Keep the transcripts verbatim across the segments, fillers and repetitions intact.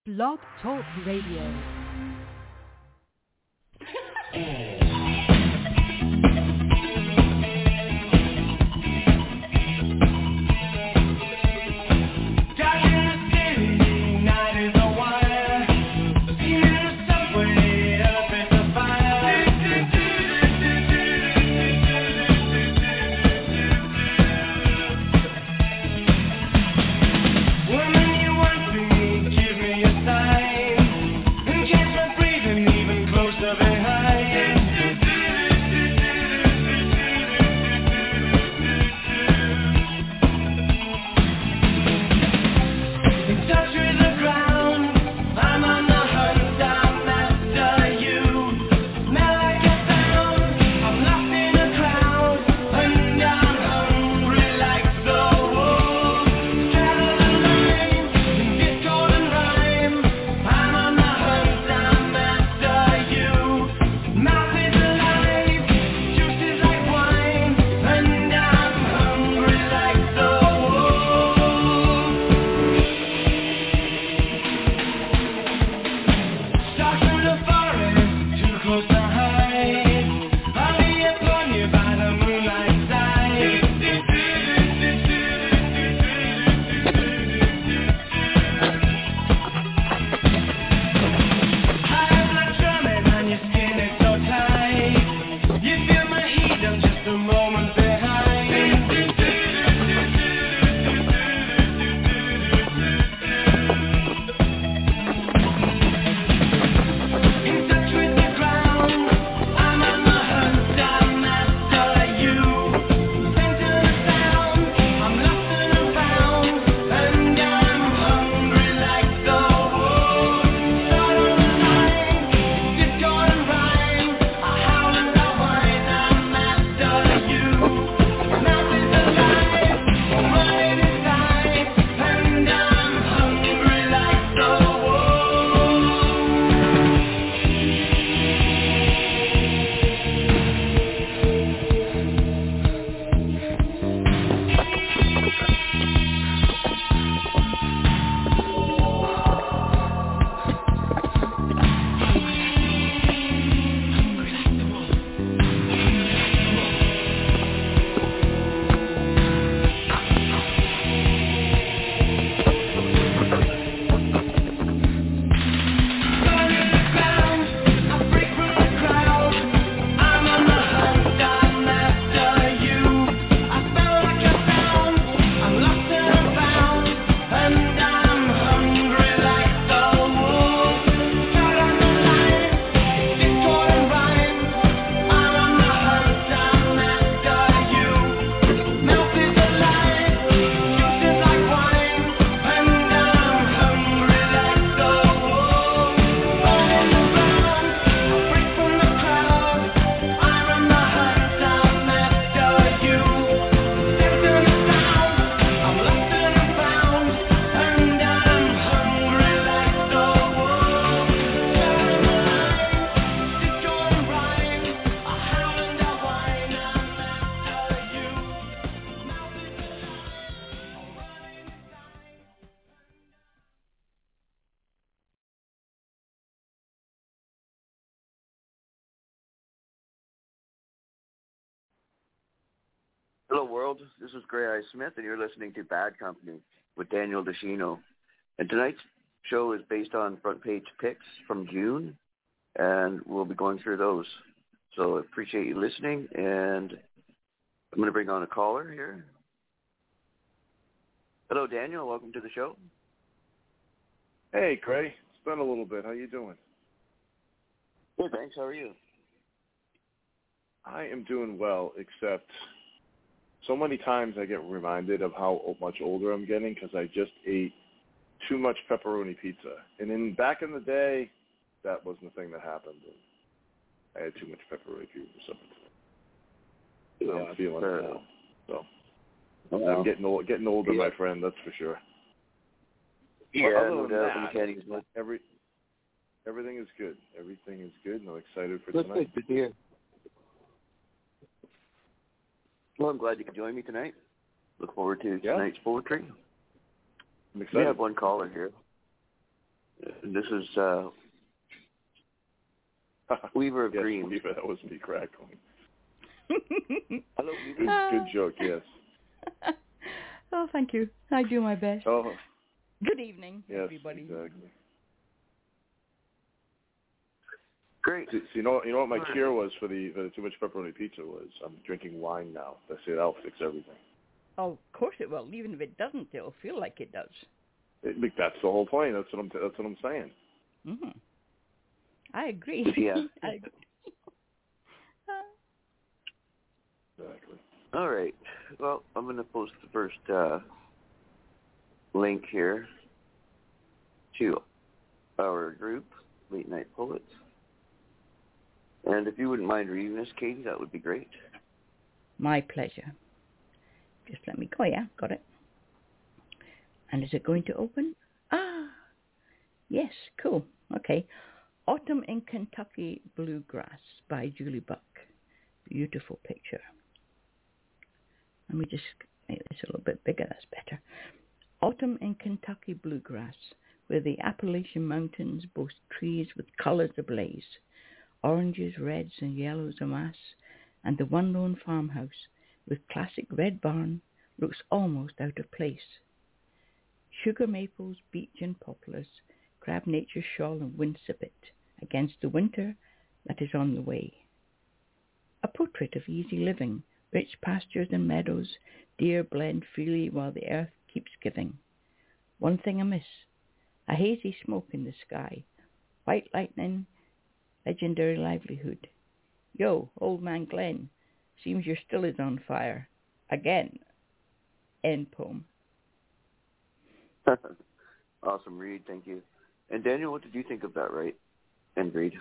Blog Talk Radio. Hello, world. This is Gray Eye Smith, and you're listening to Bad Company with Daniel DeShino. And tonight's show is based on front page picks from June, and we'll be going through those. So I appreciate you listening, and I'm going to bring on a caller here. Hello, Daniel. Welcome to the show. Hey, Gray. It's been a little bit. How you doing? Good, thanks. How are you? I am doing well, except so many times I get reminded of how much older I'm getting because I just ate too much pepperoni pizza. And in back in the day, that wasn't the thing that happened. I had too much pepperoni pizza or something. Yeah, I'm feeling it now. So oh, I'm getting old, getting older, yeah. My friend. That's for sure. Yeah, well, no doubt. That, you can't even... every everything is good. Everything is good, and I'm excited for That's tonight. Good to hear. Well, I'm glad you could join me tonight. Look forward to yeah. tonight's poetry. I'm excited. We have one caller here. and this is uh, Weaver of yes, Dreams. Weaver, that was me crackling. Hello, Weaver. Good, good joke, yes. Oh, thank you. I do my best. Oh, Good evening, yes, everybody. exactly. Great. So, so you know, you know what my cure was for the for the too much pepperoni pizza was? I'm drinking wine now. I say that'll fix everything. Oh, of course it will. Even if it doesn't, it'll feel like it does. It, that's the whole point. That's what I'm. That's what I'm saying. Mm-hmm. I agree. Yeah. I agree. Exactly. All right. Well, I'm going to post the first uh, link here to our group, Late Night Poets. And if you wouldn't mind reading this, Katie, that would be great. My pleasure. Just let me go. Yeah, got it. And is it going to open? Ah, yes, cool. Okay. Autumn in Kentucky Bluegrass by Julie Buck. Beautiful picture. Let me just make this a little bit bigger. That's better. Autumn in Kentucky Bluegrass, where the Appalachian Mountains boast trees with colors ablaze, oranges, reds, and yellows amass, and the one lone farmhouse with classic red barn looks almost out of place. Sugar maples, beech, and poplars grab nature's shawl and winsip against the winter that is on the way. A portrait of easy living, rich pastures and meadows, deer blend freely while the earth keeps giving. One thing amiss, a hazy smoke in the sky, white lightning, legendary livelihood. Yo, old man Glenn, seems your still is on fire. Again. End poem. Awesome read, thank you. And Daniel, what did you think of that, right? And read.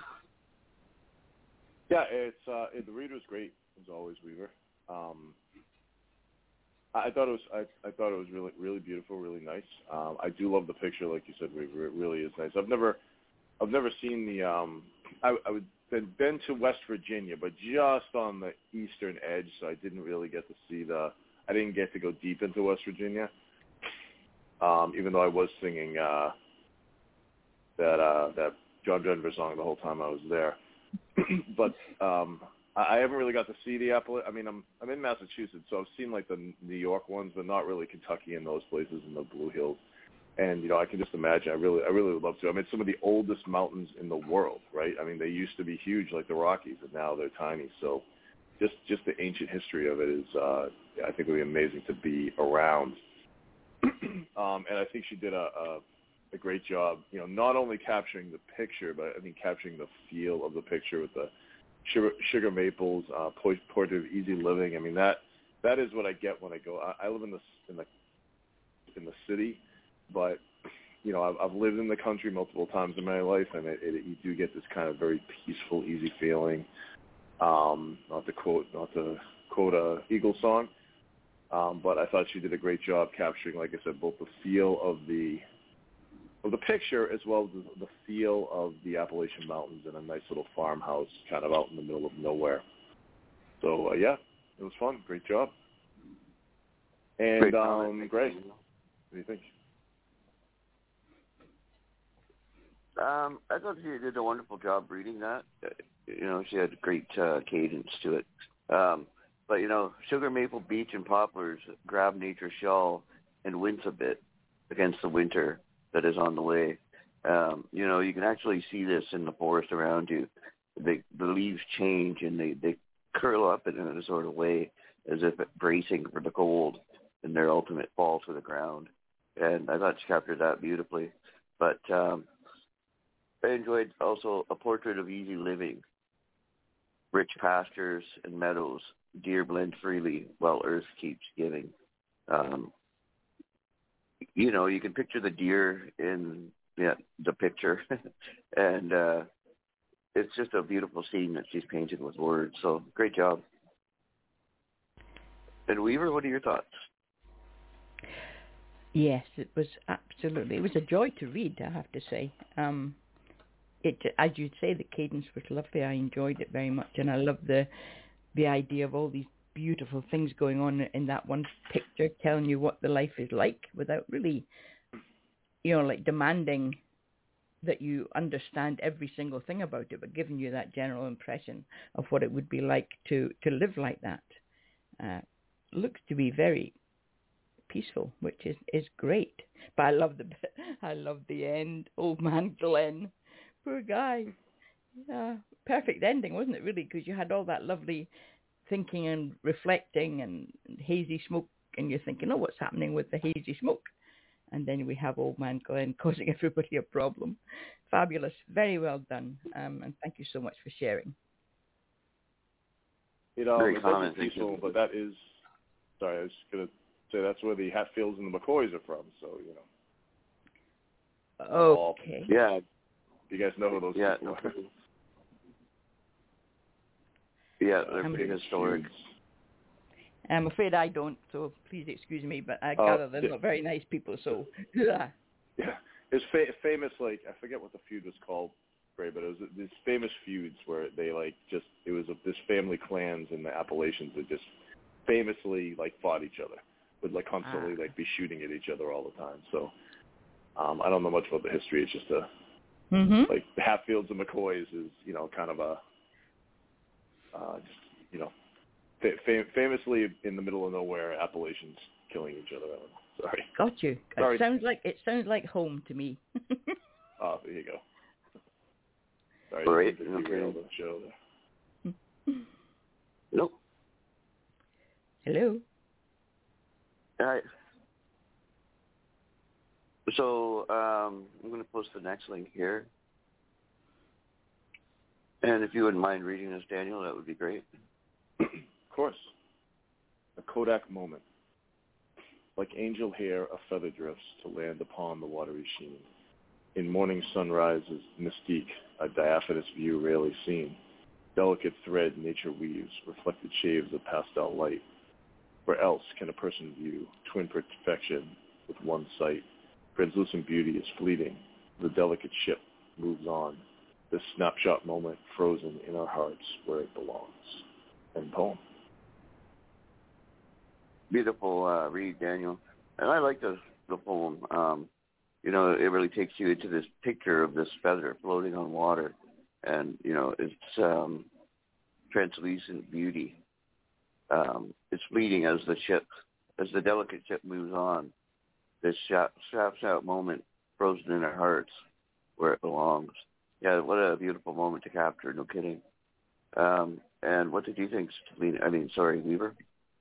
Yeah, it's uh, it, the read was great as always, Weaver. Um, I, I thought it was I, I thought it was really really beautiful, really nice. Um, I do love the picture, like you said, Weaver. It really is nice. I've never I've never seen the um, I, I would been, been to West Virginia, but just on the eastern edge, so I didn't really get to see the. I didn't get to go deep into West Virginia, um, even though I was singing uh, that uh, that John Denver song the whole time I was there. But um, I, I haven't really got to see the Apple. I mean, I'm I'm in Massachusetts, so I've seen like the New York ones, but not really Kentucky and those places in the Blue Hills. And you know, I can just imagine. I really, I really would love to. I mean, it's some of the oldest mountains in the world, right? I mean, they used to be huge, like the Rockies, and now they're tiny. So, just just the ancient history of it is, uh, I think, it would be amazing to be around. um, and I think she did a, a a great job. You know, not only capturing the picture, but I think capturing the feel of the picture with the sugar, sugar maples, uh, portrait of easy living. I mean, that that is what I get when I go. I, I live in the in the in the city. But, you know, I've, I've lived in the country multiple times in my life, and it, it, you do get this kind of very peaceful, easy feeling. Um, not to quote, not to quote a Eagles song, um, but I thought she did a great job capturing, like I said, both the feel of the of the picture as well as the, the feel of the Appalachian Mountains in a nice little farmhouse, kind of out in the middle of nowhere. So uh, yeah, it was fun. Great job. And Great um, Greg, what do you think? Um, I thought she did a wonderful job reading that. Uh, You know, she had great uh, cadence to it. Um, but, you know, sugar maple, beech, and poplars grab nature's shawl and wince a bit against the winter that is on the way. Um, you know, you can actually see this in the forest around you. They, the leaves change, and they, they curl up in a sort of way as if bracing for the cold and their ultimate fall to the ground. And I thought she captured that beautifully. But um, I enjoyed also A Portrait of Easy Living. Rich pastures and meadows, deer blend freely while earth keeps giving. Um, you know, you can picture the deer in yeah, the picture, and uh, it's just a beautiful scene that she's painted with words. So great job. And Weaver, what are your thoughts? Yes, it was absolutely. It was a joy to read, I have to say. Um, it, as you'd say, the cadence was lovely. I enjoyed it very much, and I love the the idea of all these beautiful things going on in that one picture, telling you what the life is like without really, you know, like demanding that you understand every single thing about it, but giving you that general impression of what it would be like to, to live like that. Uh, looks to be very peaceful, which is, is great. But I love the I love the end. Old man Glenn, poor guy. Yeah, perfect ending, wasn't it? Really, because you had all that lovely thinking and reflecting and hazy smoke, and you're thinking, oh, what's happening with the hazy smoke? And then we have old man Glenn causing everybody a problem. Fabulous, very well done, um, and thank you so much for sharing. You know, Very it's common, peaceful, but that is. Sorry, I was going to say that's where the Hatfields and the McCoys are from. So you know. Okay. Yeah. You guys know who those yeah, people no. are. Yeah, they're pretty historic. I'm afraid I don't, so please excuse me, but I Uh, gather they're yeah. not very nice people, so... yeah. Yeah, it's fa- famous, like, I forget what the feud was called, Ray, but it was these famous feuds where they, like, just, it was a, this family clans in the Appalachians that just famously, like, fought each other, would, like, constantly, ah. like, be shooting at each other all the time. So um, I don't know much about the history. It's just a, mm-hmm. like, the Hatfields and McCoys is, you know, kind of a, uh, just, you know, Fam- famously in the middle of nowhere, Appalachians killing each other. Sorry. Got you. Sorry. It sounds like it sounds like home to me. Oh, there you go. Sorry, Great. to derail the show there. Nope. Hello. All right. So um, I'm going to post the next link here. And if you wouldn't mind reading this, Daniel, that would be great. Of course. A Kodak moment. Like angel hair, a feather drifts to land upon the watery sheen. In morning sunrises, mystique, a diaphanous view rarely seen. Delicate thread nature weaves, reflected shades of pastel light. Where else can a person view twin perfection with one sight? Translucent beauty is fleeting. The delicate ship moves on. This snapshot moment frozen in our hearts where it belongs. End poem. Beautiful uh, read, Daniel. And I like the, the poem. Um, you know, it really takes you into this picture of this feather floating on water. And, you know, it's um, translucent beauty. Um, it's fleeting as the ship, as the delicate ship moves on. This snaps out moment frozen in our hearts where it belongs. Yeah, what a beautiful moment to capture, no kidding. Um, and what did you think, Lena? I mean, sorry, Weaver?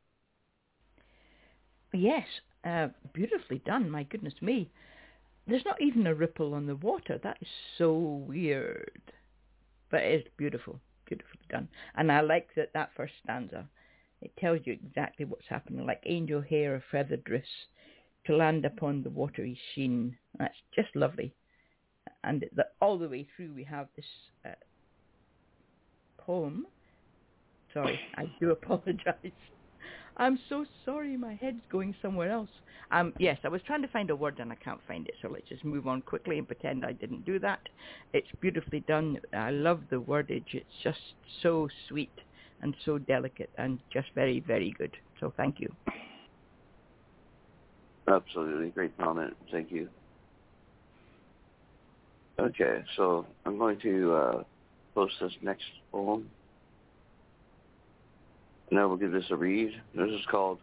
Yes, uh, beautifully done, my goodness me. There's not even a ripple on the water. That is so weird. But it is beautiful, beautifully done. And I like that, that first stanza. It tells you exactly what's happening, like angel hair or feather drifts to land upon the watery sheen. That's just lovely. And the, all the way through we have this uh, poem. Sorry, I do apologize. I'm so sorry, my head's going somewhere else. Um, yes, I was trying to find a word and I can't find it, so let's just move on quickly and pretend I didn't do that. It's beautifully done. I love the wordage. It's just so sweet and so delicate and just very, very good. So thank you. Absolutely. Great comment. Thank you. Okay, so I'm going to uh, post this next poem. And I will give this a read. This is called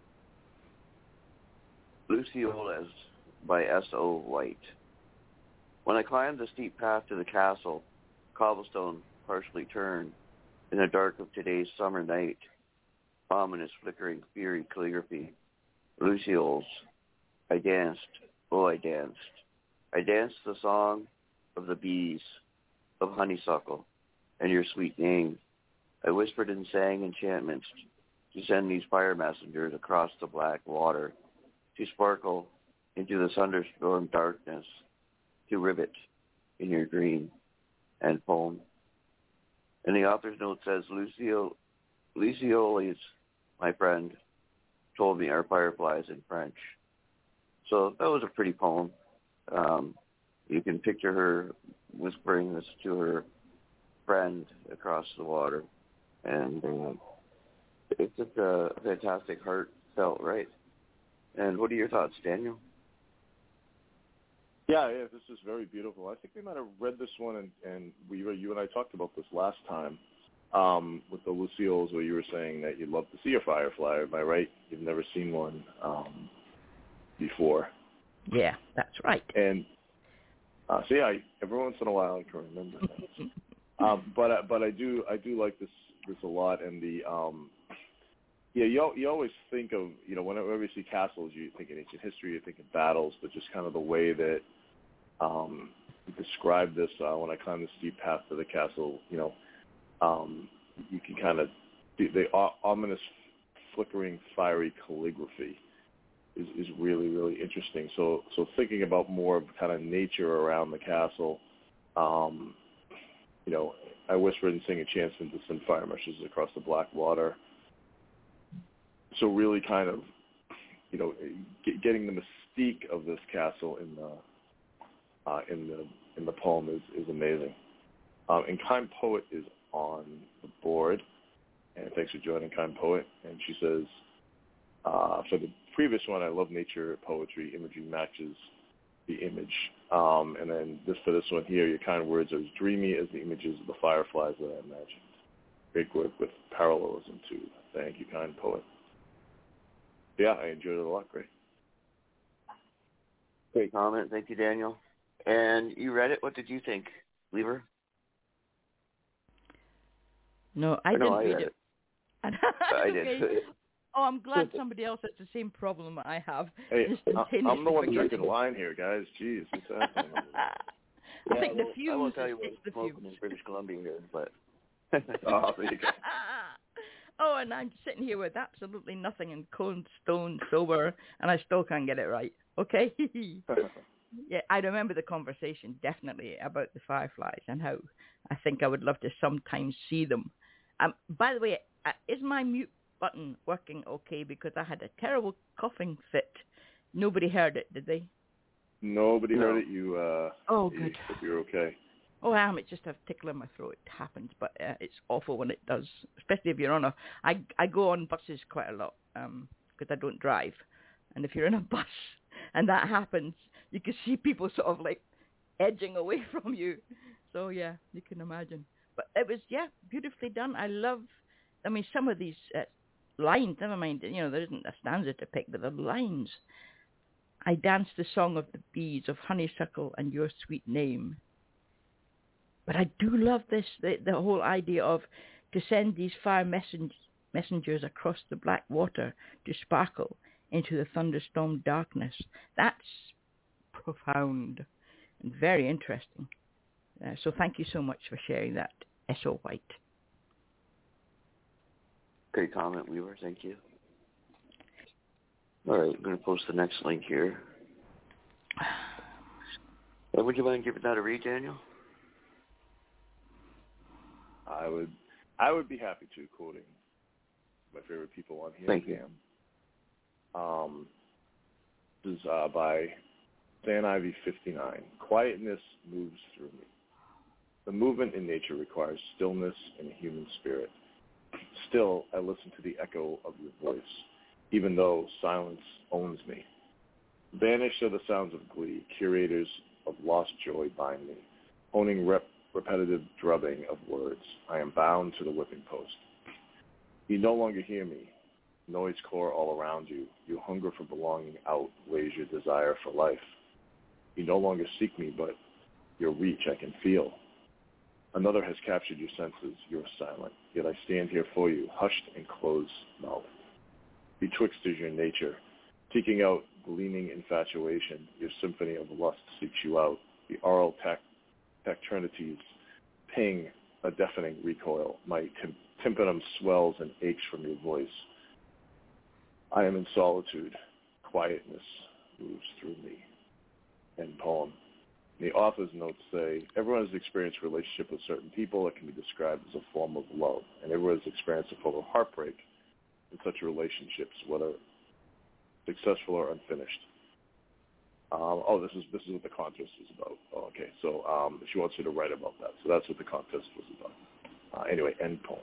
Lucioles by S O White. When I climbed the steep path to the castle, cobblestone partially turned in the dark of today's summer night, ominous flickering fury calligraphy. Lucioles. I danced, oh I danced. I danced the song of the bees, of honeysuckle, and your sweet name. I whispered and sang enchantments to send these fire messengers across the black water, to sparkle into the thunderstorm darkness, to rivet in your green and poem. And the author's note says, Lucio, Lucioles, my friend, told me our fireflies in French. So that was a pretty poem. Um, you can picture her whispering this to her friend across the water. And uh, it's just a fantastic, heartfelt, right? And what are your thoughts, Daniel? Yeah, yeah, this is very beautiful. I think we might have read this one, and, and we, you and I talked about this last time um, with the Lucioles, where you were saying that you'd love to see a firefly. Am I right? You've never seen one um, before. Yeah, that's right. And uh, so yeah, I, every once in a while I can remember things. um, but uh, but I do I do like this this a lot, and the um, yeah you you always think of, you know, whenever you see castles, you think of ancient history, you think of battles, but just kind of the way that um, you describe this uh, when I climb the steep path to the castle, you know, um, you can kind of the, the ominous flickering fiery calligraphy is, is really, really interesting. So so thinking about more of kind of nature around the castle, um, you know, I whispered and sang a chant into some fire meshes across the black water. So really kind of, you know, get, getting the mystique of this castle in the uh, in the in the poem is, is amazing. Um, and Kind Poet is on the board, and thanks for joining, Kind Poet. And she says, uh, for the previous one, I love nature poetry. Imagery matches the image. Um, and then this for this one here, your kind words are as dreamy as the images of the fireflies that I imagined. Great work with parallelism too. Thank you, Kind Poet. Yeah, I enjoyed it a lot. Great. Great comment. Thank you, Daniel. And you read it. What did you think, Lever? No, I or didn't no, I read read it. it. I did. okay. Oh, I'm glad somebody else has the same problem I have. Hey, I'm the one drinking wine here, guys. Jeez, what's happening? I think the fumes. I won't tell you it's what's the smoking fumes. in British Columbia here, but. Oh, there you go. Oh, and I'm sitting here with absolutely nothing and cold stone sober, and I still can't get it right. Okay. Yeah, I remember the conversation definitely about the fireflies and how I think I would love to sometimes see them. Um, by the way, uh, is my mute button working okay? Because I had a terrible coughing fit. Nobody heard it, did they? Nobody No. heard it. You, uh, oh, you, good. You're okay. Oh, I am. It's just a tickle in my throat. It happens, but uh, it's awful when it does, especially if you're on a... I, I go on buses quite a lot um, because I don't drive. And if you're in a bus and that happens, you can see people sort of like edging away from you. So, yeah, you can imagine. But it was, yeah, beautifully done. I love, I mean, some of these uh, lines, never mind, you know, there isn't a stanza to pick, but the lines. I danced the song of the bees, of honeysuckle and your sweet name. But I do love this, the, the whole idea of to send these fire messen- messengers across the black water to sparkle into the thunderstorm darkness. That's profound and very interesting. Uh, so thank you so much for sharing that, S O White. Great comment, Weaver. Thank you. All right, I'm going to post the next link here. Uh, would you mind giving that a read, Daniel? I would, I would be happy to, quoting my favorite people on here. Thank you. Um, this is uh, by Stan Ivy fifty-nine. Quietness moves through me. The movement in nature requires stillness and a human spirit. Still, I listen to the echo of your voice, even though silence owns me. Banished are the sounds of glee, curators of lost joy bind me, honing rep. repetitive drubbing of words. I am bound to the whipping post. You no longer hear me. Noise core all around you. You hunger for belonging outweighs your desire for life. You no longer seek me, but your reach I can feel. Another has captured your senses. You are silent, yet I stand here for you, hushed and closed-mouthed. Betwixt is your nature, seeking out gleaming infatuation. Your symphony of lust seeks you out. The oral tact Tacternities ping a deafening recoil. My tim- tympanum swells and aches from your voice. I am in solitude. Quietness moves through me. End poem. The author's notes say, everyone has experienced a relationship with certain people that can be described as a form of love, and everyone has experienced a form of heartbreak in such relationships, whether successful or unfinished. Um, oh, this is this is what the contest was about. Oh, okay, so um, she wants you to write about that. So that's what the contest was about. Uh, anyway, end poem.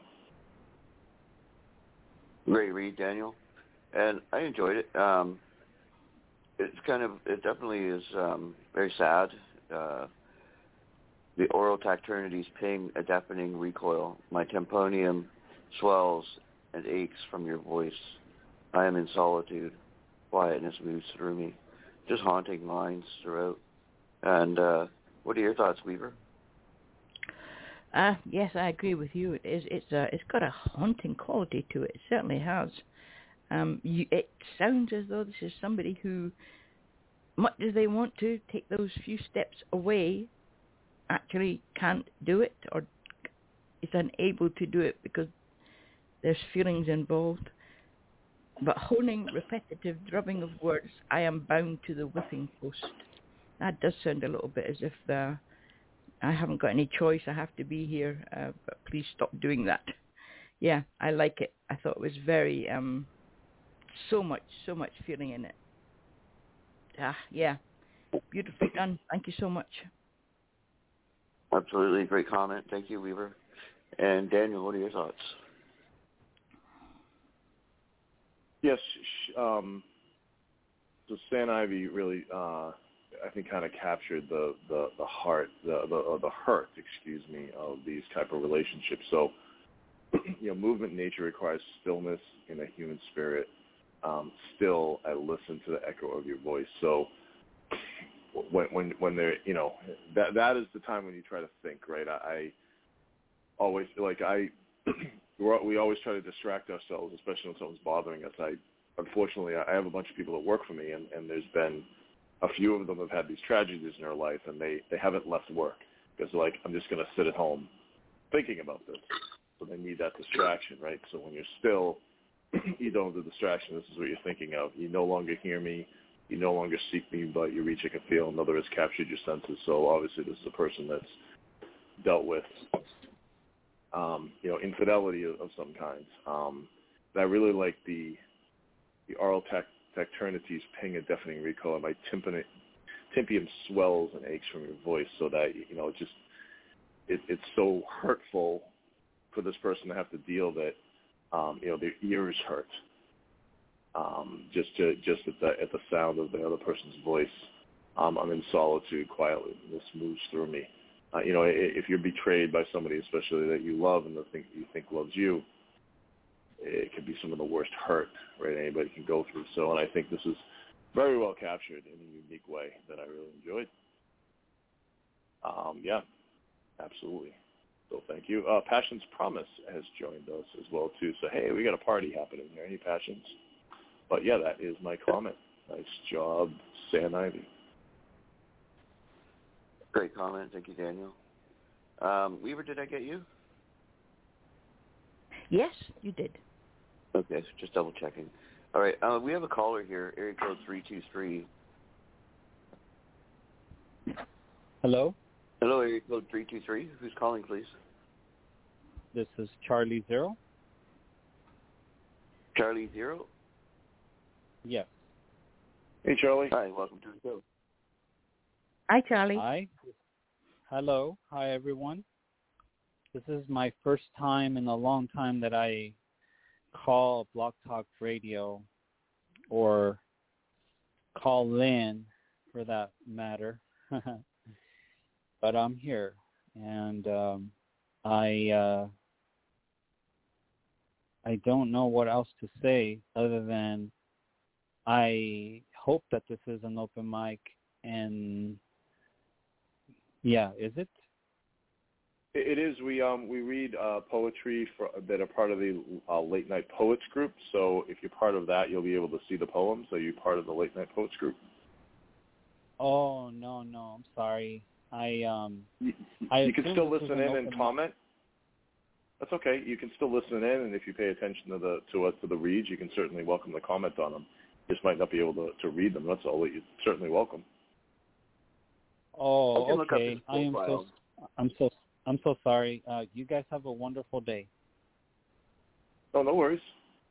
Great read, Daniel. And I enjoyed it. Um, it's kind of, it definitely is um, very sad. Uh, the oral tacturnities ping a deafening recoil. My tympanium swells and aches from your voice. I am in solitude. Quietness moves through me. Just haunting lines throughout. And uh, what are your thoughts, Weaver? Uh, yes, I agree with you. It is. It's uh, it's got a haunting quality to it. It certainly has. Um, you, it sounds as though this is somebody who, much as they want to take those few steps away, actually can't do it or is unable to do it because there's feelings involved. But honing repetitive drubbing of words, I am bound to the whipping post. That does sound a little bit as if uh, I haven't got any choice. I have to be here, uh, but please stop doing that. Yeah, I like it. I thought it was very, um, so much, so much feeling in it. Ah, yeah, beautifully done. Thank you so much. Absolutely, great comment. Thank you, Weaver. And Daniel, what are your thoughts? Yes, sh- um, so Stan Ivy really, uh, I think, kind of captured the, the, the heart, the, the uh, the hurt, excuse me, of these type of relationships. So, you know, movement in nature requires stillness in a human spirit. Um, still, I listen to the echo of your voice. So, when when when they're, you know, that that is the time when you try to think, right? I, I always like I. We always try to distract ourselves, especially when someone's bothering us. I, unfortunately, I have a bunch of people that work for me, and, and there's been a few of them have had these tragedies in their life, and they, they haven't left work because, like, I'm just going to sit at home thinking about this. So they need that distraction, right? So when you're still, you don't have the distraction. This is what you're thinking of. You no longer hear me. You no longer seek me, but you reach a can feel. Another has captured your senses. So obviously this is a person that's dealt with Um, you know, infidelity of, of some kind. Um, and I really like the the oral tac- tacturnities ping a deafening recoil, and my tympani- tympium swells and aches from your voice, so that, you know, it just it, it's so hurtful for this person to have to deal that, um, you know, their ears hurt um, just to just at the at the sound of the other person's voice. Um, I'm in solitude quietly. This moves through me. Uh, you know, if you're betrayed by somebody, especially that you love and the thing you think loves you, it can be some of the worst hurt, right, anybody can go through. So, and I think this is very well captured in a unique way that I really enjoyed. Um, yeah, absolutely. So thank you. Uh, Passion's Promise has joined us as well, too. So, hey, we got a party happening here. Any Passions? But, yeah, that is my comment. Nice job, Stan Ivy. Great comment. Thank you, Daniel. Um, Weaver, did I get you? Yes, you did. Okay, just double checking. All right, uh, we have a caller here, area code three two three. Hello? Hello, area code three two three. Who's calling, please? This is Charlie Zero. Charlie Zero? Yes. Hey, Charlie. Hi, welcome to the show. Hi, Charlie. Hi. Hello. Hi, everyone. This is my first time in a long time that I call Blog Talk Radio or call in, for that matter. But I'm here, and um, I uh, I don't know what else to say other than I hope that this is an open mic, and yeah, is it? It is. We um we read uh, poetry for, that are part of the uh, Late Night Poets group. So if you're part of that, you'll be able to see the poems. Are you part of the Late Night Poets group? Oh no, no, I'm sorry. I um. You, I you can still assume this listen was an in and open comment. That's okay. You can still listen in, and if you pay attention to the to what to the reads, you can certainly welcome to comment on them. You just might not be able to, to read them. That's all. You're certainly welcome. Oh, I can look up okay. his I am so profile. I'm so I'm so sorry. Uh, you guys have a wonderful day. Oh, no worries.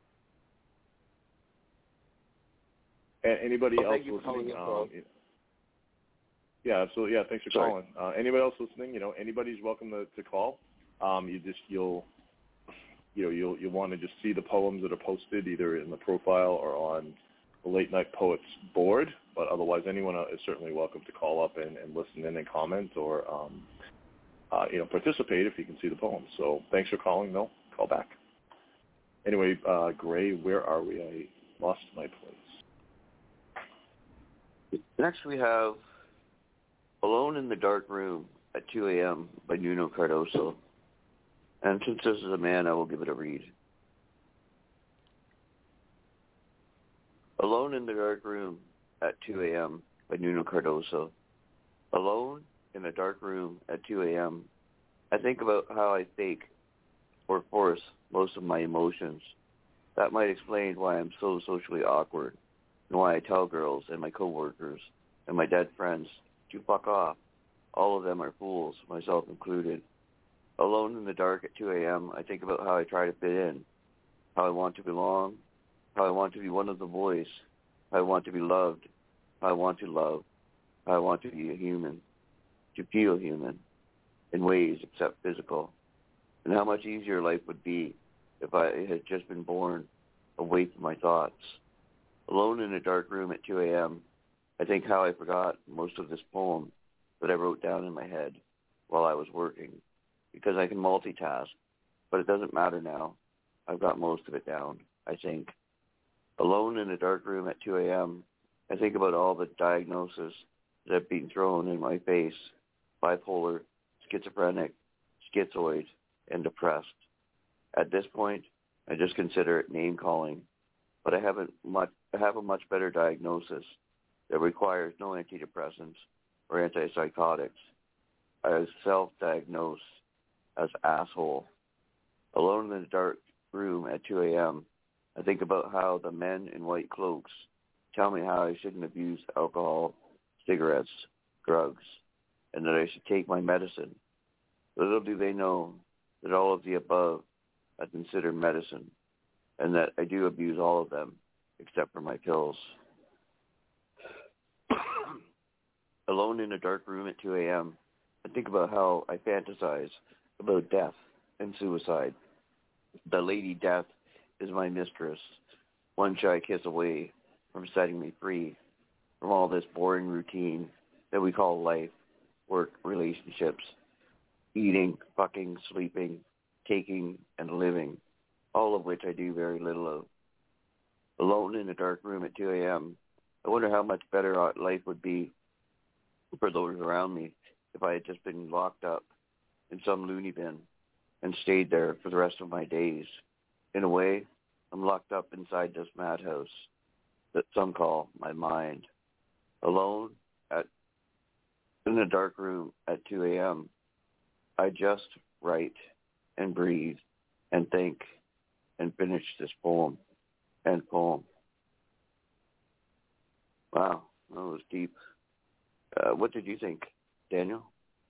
A- anybody Well, else thank you for listening? calling Um, yeah, absolutely. Yeah, thanks for Sorry. calling. Uh, anybody else listening? You know, anybody's welcome to, to call. Um, you just you'll you know you'll you'll want to just see the poems that are posted either in the profile or on the Late Night Poets board, but otherwise anyone is certainly welcome to call up and, and listen in and comment or, um, uh, you know, participate if you can see the poem. So thanks for calling, Mel. Call back. Anyway, uh, Gray, where are we? I lost my place. Next we have Alone in the Dark Room at two a.m. by Nuno Cardoso. And since this is a man, I will give it a read. Alone in the Dark Room at two a.m. by Nuno Cardoso. Alone in a dark room at two a.m. I think about how I fake or force most of my emotions. That might explain why I'm so socially awkward and why I tell girls and my coworkers and my dead friends to fuck off. All of them are fools, myself included. Alone in the dark at two a.m., I think about how I try to fit in, how I want to belong, how I want to be one of the boys, how I want to be loved, how I want to love, how I want to be a human, to feel human in ways except physical, and how much easier life would be if I had just been born away from my thoughts. Alone in a dark room at two a.m., I think how I forgot most of this poem that I wrote down in my head while I was working, because I can multitask, but it doesn't matter now. I've got most of it down, I think. Alone in a dark room at two a.m., I think about all the diagnoses that have been thrown in my face: bipolar, schizophrenic, schizoid, and depressed. At this point, I just consider it name-calling, but I haven't much, I have a much better diagnosis that requires no antidepressants or antipsychotics. I self-diagnose as asshole. Alone in the dark room at two a.m., I think about how the men in white cloaks tell me how I shouldn't abuse alcohol, cigarettes, drugs, and that I should take my medicine. Little do they know that all of the above I consider medicine, and that I do abuse all of them except for my pills. Alone in a dark room at two a.m., I think about how I fantasize about death and suicide. The Lady Death is my mistress, one shy kiss away from setting me free from all this boring routine that we call life, work, relationships, eating, fucking, sleeping, taking, and living, all of which I do very little of. Alone in a dark room at two a.m., I wonder how much better life would be for those around me if I had just been locked up in some loony bin and stayed there for the rest of my days. In a way, I'm locked up inside this madhouse that some call my mind. Alone at in a dark room at two a.m., I just write and breathe and think and finish this poem and poem. Wow, that was deep. Uh, what did you think, Daniel?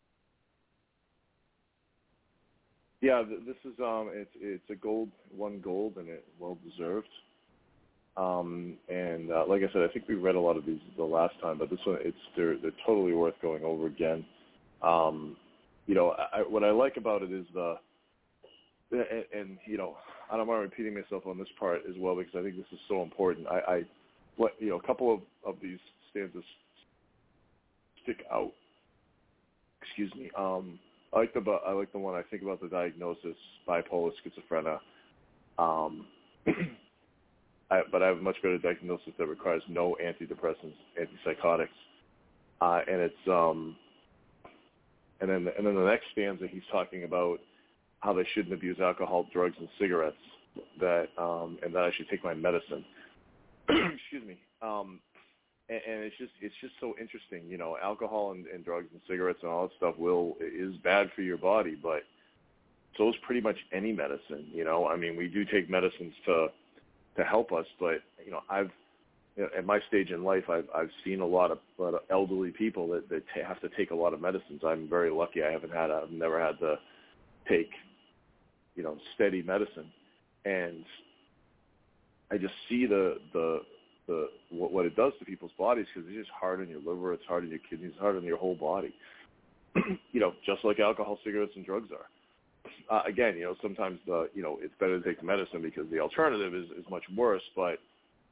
Yeah, this is um, it's it's a gold, one gold, and it well deserved. Um, and uh, like I said, I think we read a lot of these the last time, but this one, it's they're they're totally worth going over again. Um, you know, I, what I like about it is the, and, and you know, I don't mind repeating myself on this part as well because I think this is so important. I, I what you know, a couple of, of these stanzas stick out. Excuse me. Um, I like the I like the one I think about the diagnosis, bipolar, schizophrenia. Um, I, but I have a much better diagnosis that requires no antidepressants, antipsychotics, uh, and it's um, and then and then the next stanza he's talking about how they shouldn't abuse alcohol, drugs, and cigarettes, that um, and that I should take my medicine. Excuse me. Um, and, and it's just it's just so interesting, you know, alcohol and, and drugs and cigarettes and all that stuff will is bad for your body, but so is pretty much any medicine. You know, I mean, we do take medicines to to help us, but you know, I've you know, at my stage in life, I've I've seen a lot of, a lot of elderly people that that t- have to take a lot of medicines. I'm very lucky. I haven't had I've never had to take you know steady medicine, and I just see the the the what, what it does to people's bodies, because it's just hard on your liver, it's hard on your kidneys, it's hard on your whole body. You know, just like alcohol, cigarettes, and drugs are. Uh, again, you know, sometimes the you know it's better to take the medicine because the alternative is, is much worse. But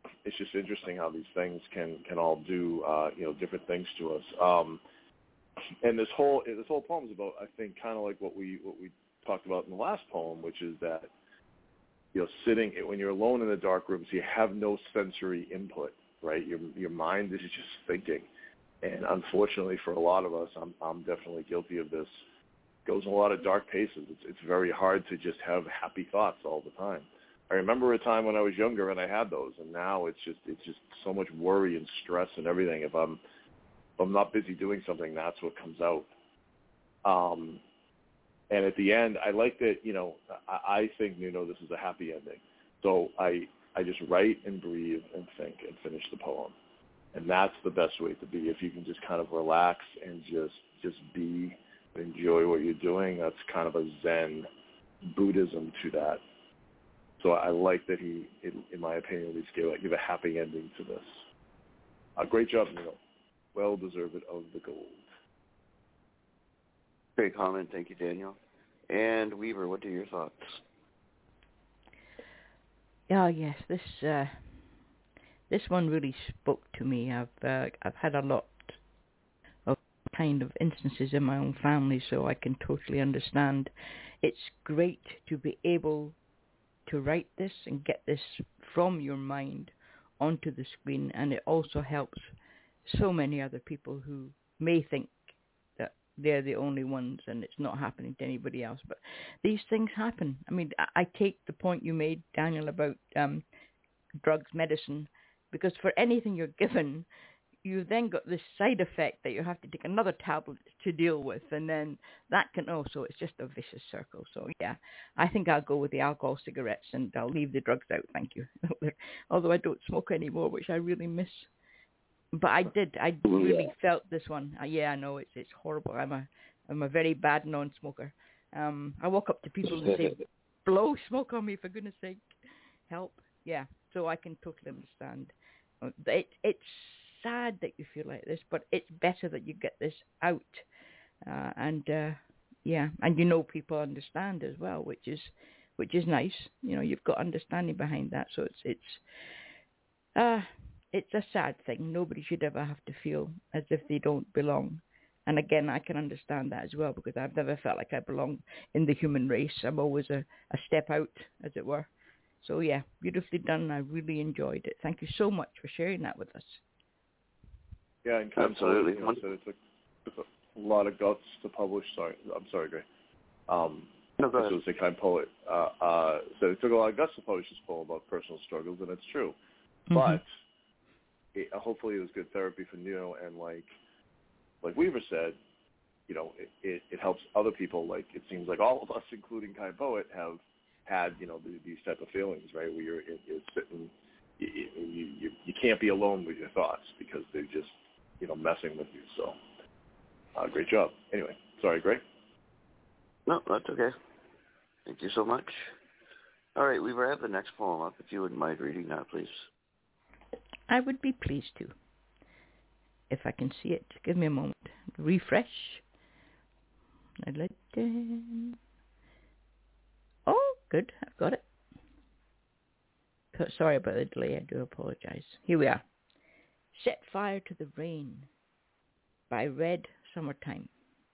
it's just interesting how these things can, can all do, uh, you know, different things to us. Um, and this whole, this whole poem is about, I think, kind of like what we, what we talked about in the last poem, which is that, you know, sitting, when you're alone in the dark rooms, you have no sensory input, right? Your, your mind is just thinking. And unfortunately for a lot of us, I'm, I'm definitely guilty of this, goes in a lot of dark paces. It's, it's very hard to just have happy thoughts all the time. I remember a time when I was younger and I had those, and now it's just it's just so much worry and stress and everything. If I'm if I'm not busy doing something, that's what comes out. Um, and at the end, I like that. You know, I, I think you know this is a happy ending. So I I just write and breathe and think and finish the poem, and that's the best way to be. If you can just kind of relax and just just be, enjoy what you're doing. That's kind of a Zen Buddhism to that. So I like that he, in, in my opinion, at least gave, give a happy ending to this. Uh, great job, Neil. Well deserved of the gold. Great comment. Thank you, Daniel. And Weaver, what are your thoughts? Oh, yes. This uh, this one really spoke to me. I've uh, I've had a lot of kind of instances in my own family, so I can totally understand. It's great to be able to write this and get this from your mind onto the screen, and it also helps so many other people who may think that they're the only ones and it's not happening to anybody else. But these things happen. I mean, I, I take the point you made, Daniel, about um, drugs, medicine, because for anything you're given, you've then got this side effect that you have to take another tablet to deal with, and then that can also, it's just a vicious circle. So yeah, I think I'll go with the alcohol, cigarettes, and I'll leave the drugs out, thank you. Although I don't smoke anymore, which I really miss. But I did, I really felt this one. Uh, yeah, I know, it's it's horrible. I'm a, I'm a very bad non-smoker. Um, I walk up to people and say, blow smoke on me, for goodness sake, help. Yeah, so I can totally understand. It, it's sad that you feel like this, but it's better that you get this out, uh, and uh, yeah, and you know people understand as well, which is which is nice. You know, you've got understanding behind that, so it's it's uh it's a sad thing. Nobody should ever have to feel as if they don't belong. And again, I can understand that as well, because I've never felt like I belong in the human race. I'm always a, a step out, as it were. So yeah, beautifully done. I really enjoyed it. Thank you so much for sharing that with us. Yeah, and absolutely. You know, so it took, took a lot of guts to publish. Sorry, I'm sorry, Gray. Um, no, go ahead. So it's a kind poet. Uh, uh, so it took a lot of guts to publish this poem about personal struggles, and it's true. Mm-hmm. But it, hopefully, it was good therapy for Neo, and like like Weaver said, you know, it, it, it helps other people. Like it seems like all of us, including Kind Poet, have had you know the, these type of feelings, right? Where you're, you're sitting, you, you you you can't be alone with your thoughts because they're just you know, messing with you. So, uh, great job. Anyway, sorry, Greg. No, that's okay. Thank you so much. All right, we have the next poem up. If you wouldn't mind reading that, please. I would be pleased to, if I can see it. Give me a moment. Refresh. I'd like to... Oh, good. I've got it. Sorry about the delay. I do apologize. Here we are. Set Fire to the Rain by Red Summertime.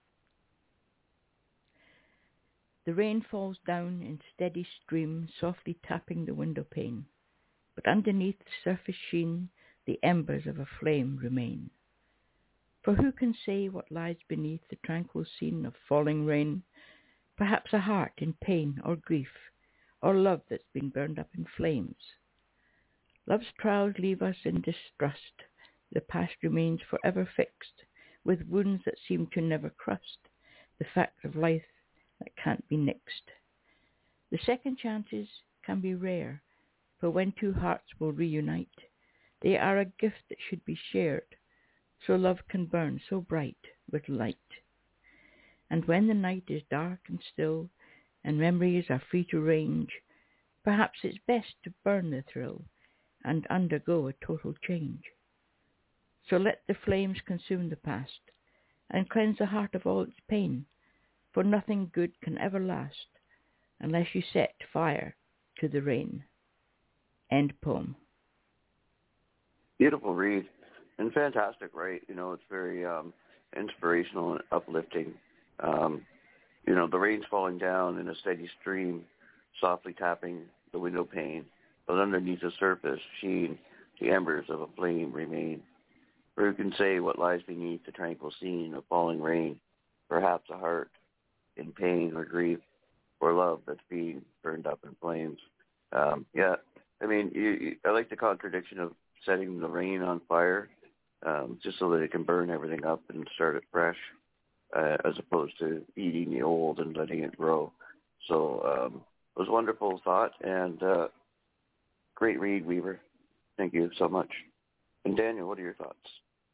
The rain falls down in steady stream, softly tapping the window pane, but underneath the surface sheen, the embers of a flame remain. For who can say what lies beneath the tranquil scene of falling rain? Perhaps a heart in pain or grief, or love that's been burned up in flames. Love's trials leave us in distrust. The past remains forever fixed, with wounds that seem to never crust, the fact of life that can't be nixed. The second chances can be rare, for when two hearts will reunite, they are a gift that should be shared, so love can burn so bright with light. And when the night is dark and still, and memories are free to range, perhaps it's best to burn the thrill and undergo a total change. So let the flames consume the past and cleanse the heart of all its pain, for nothing good can ever last unless you set fire to the rain. End poem. Beautiful read and fantastic, right? You know, it's very um, inspirational and uplifting. Um, you know, the rain's falling down in a steady stream, softly tapping the window pane, but underneath the surface sheen, the embers of a flame remain. For who can say what lies beneath the tranquil scene of falling rain? Perhaps a heart in pain or grief, or love that's being burned up in flames. Um, yeah, I mean, you, you, I like the contradiction of setting the rain on fire, um, just so that it can burn everything up and start it fresh, uh, as opposed to eating the old and letting it grow. So um, it was a wonderful thought, and uh, great read, Weaver. Thank you so much. And Daniel, what are your thoughts?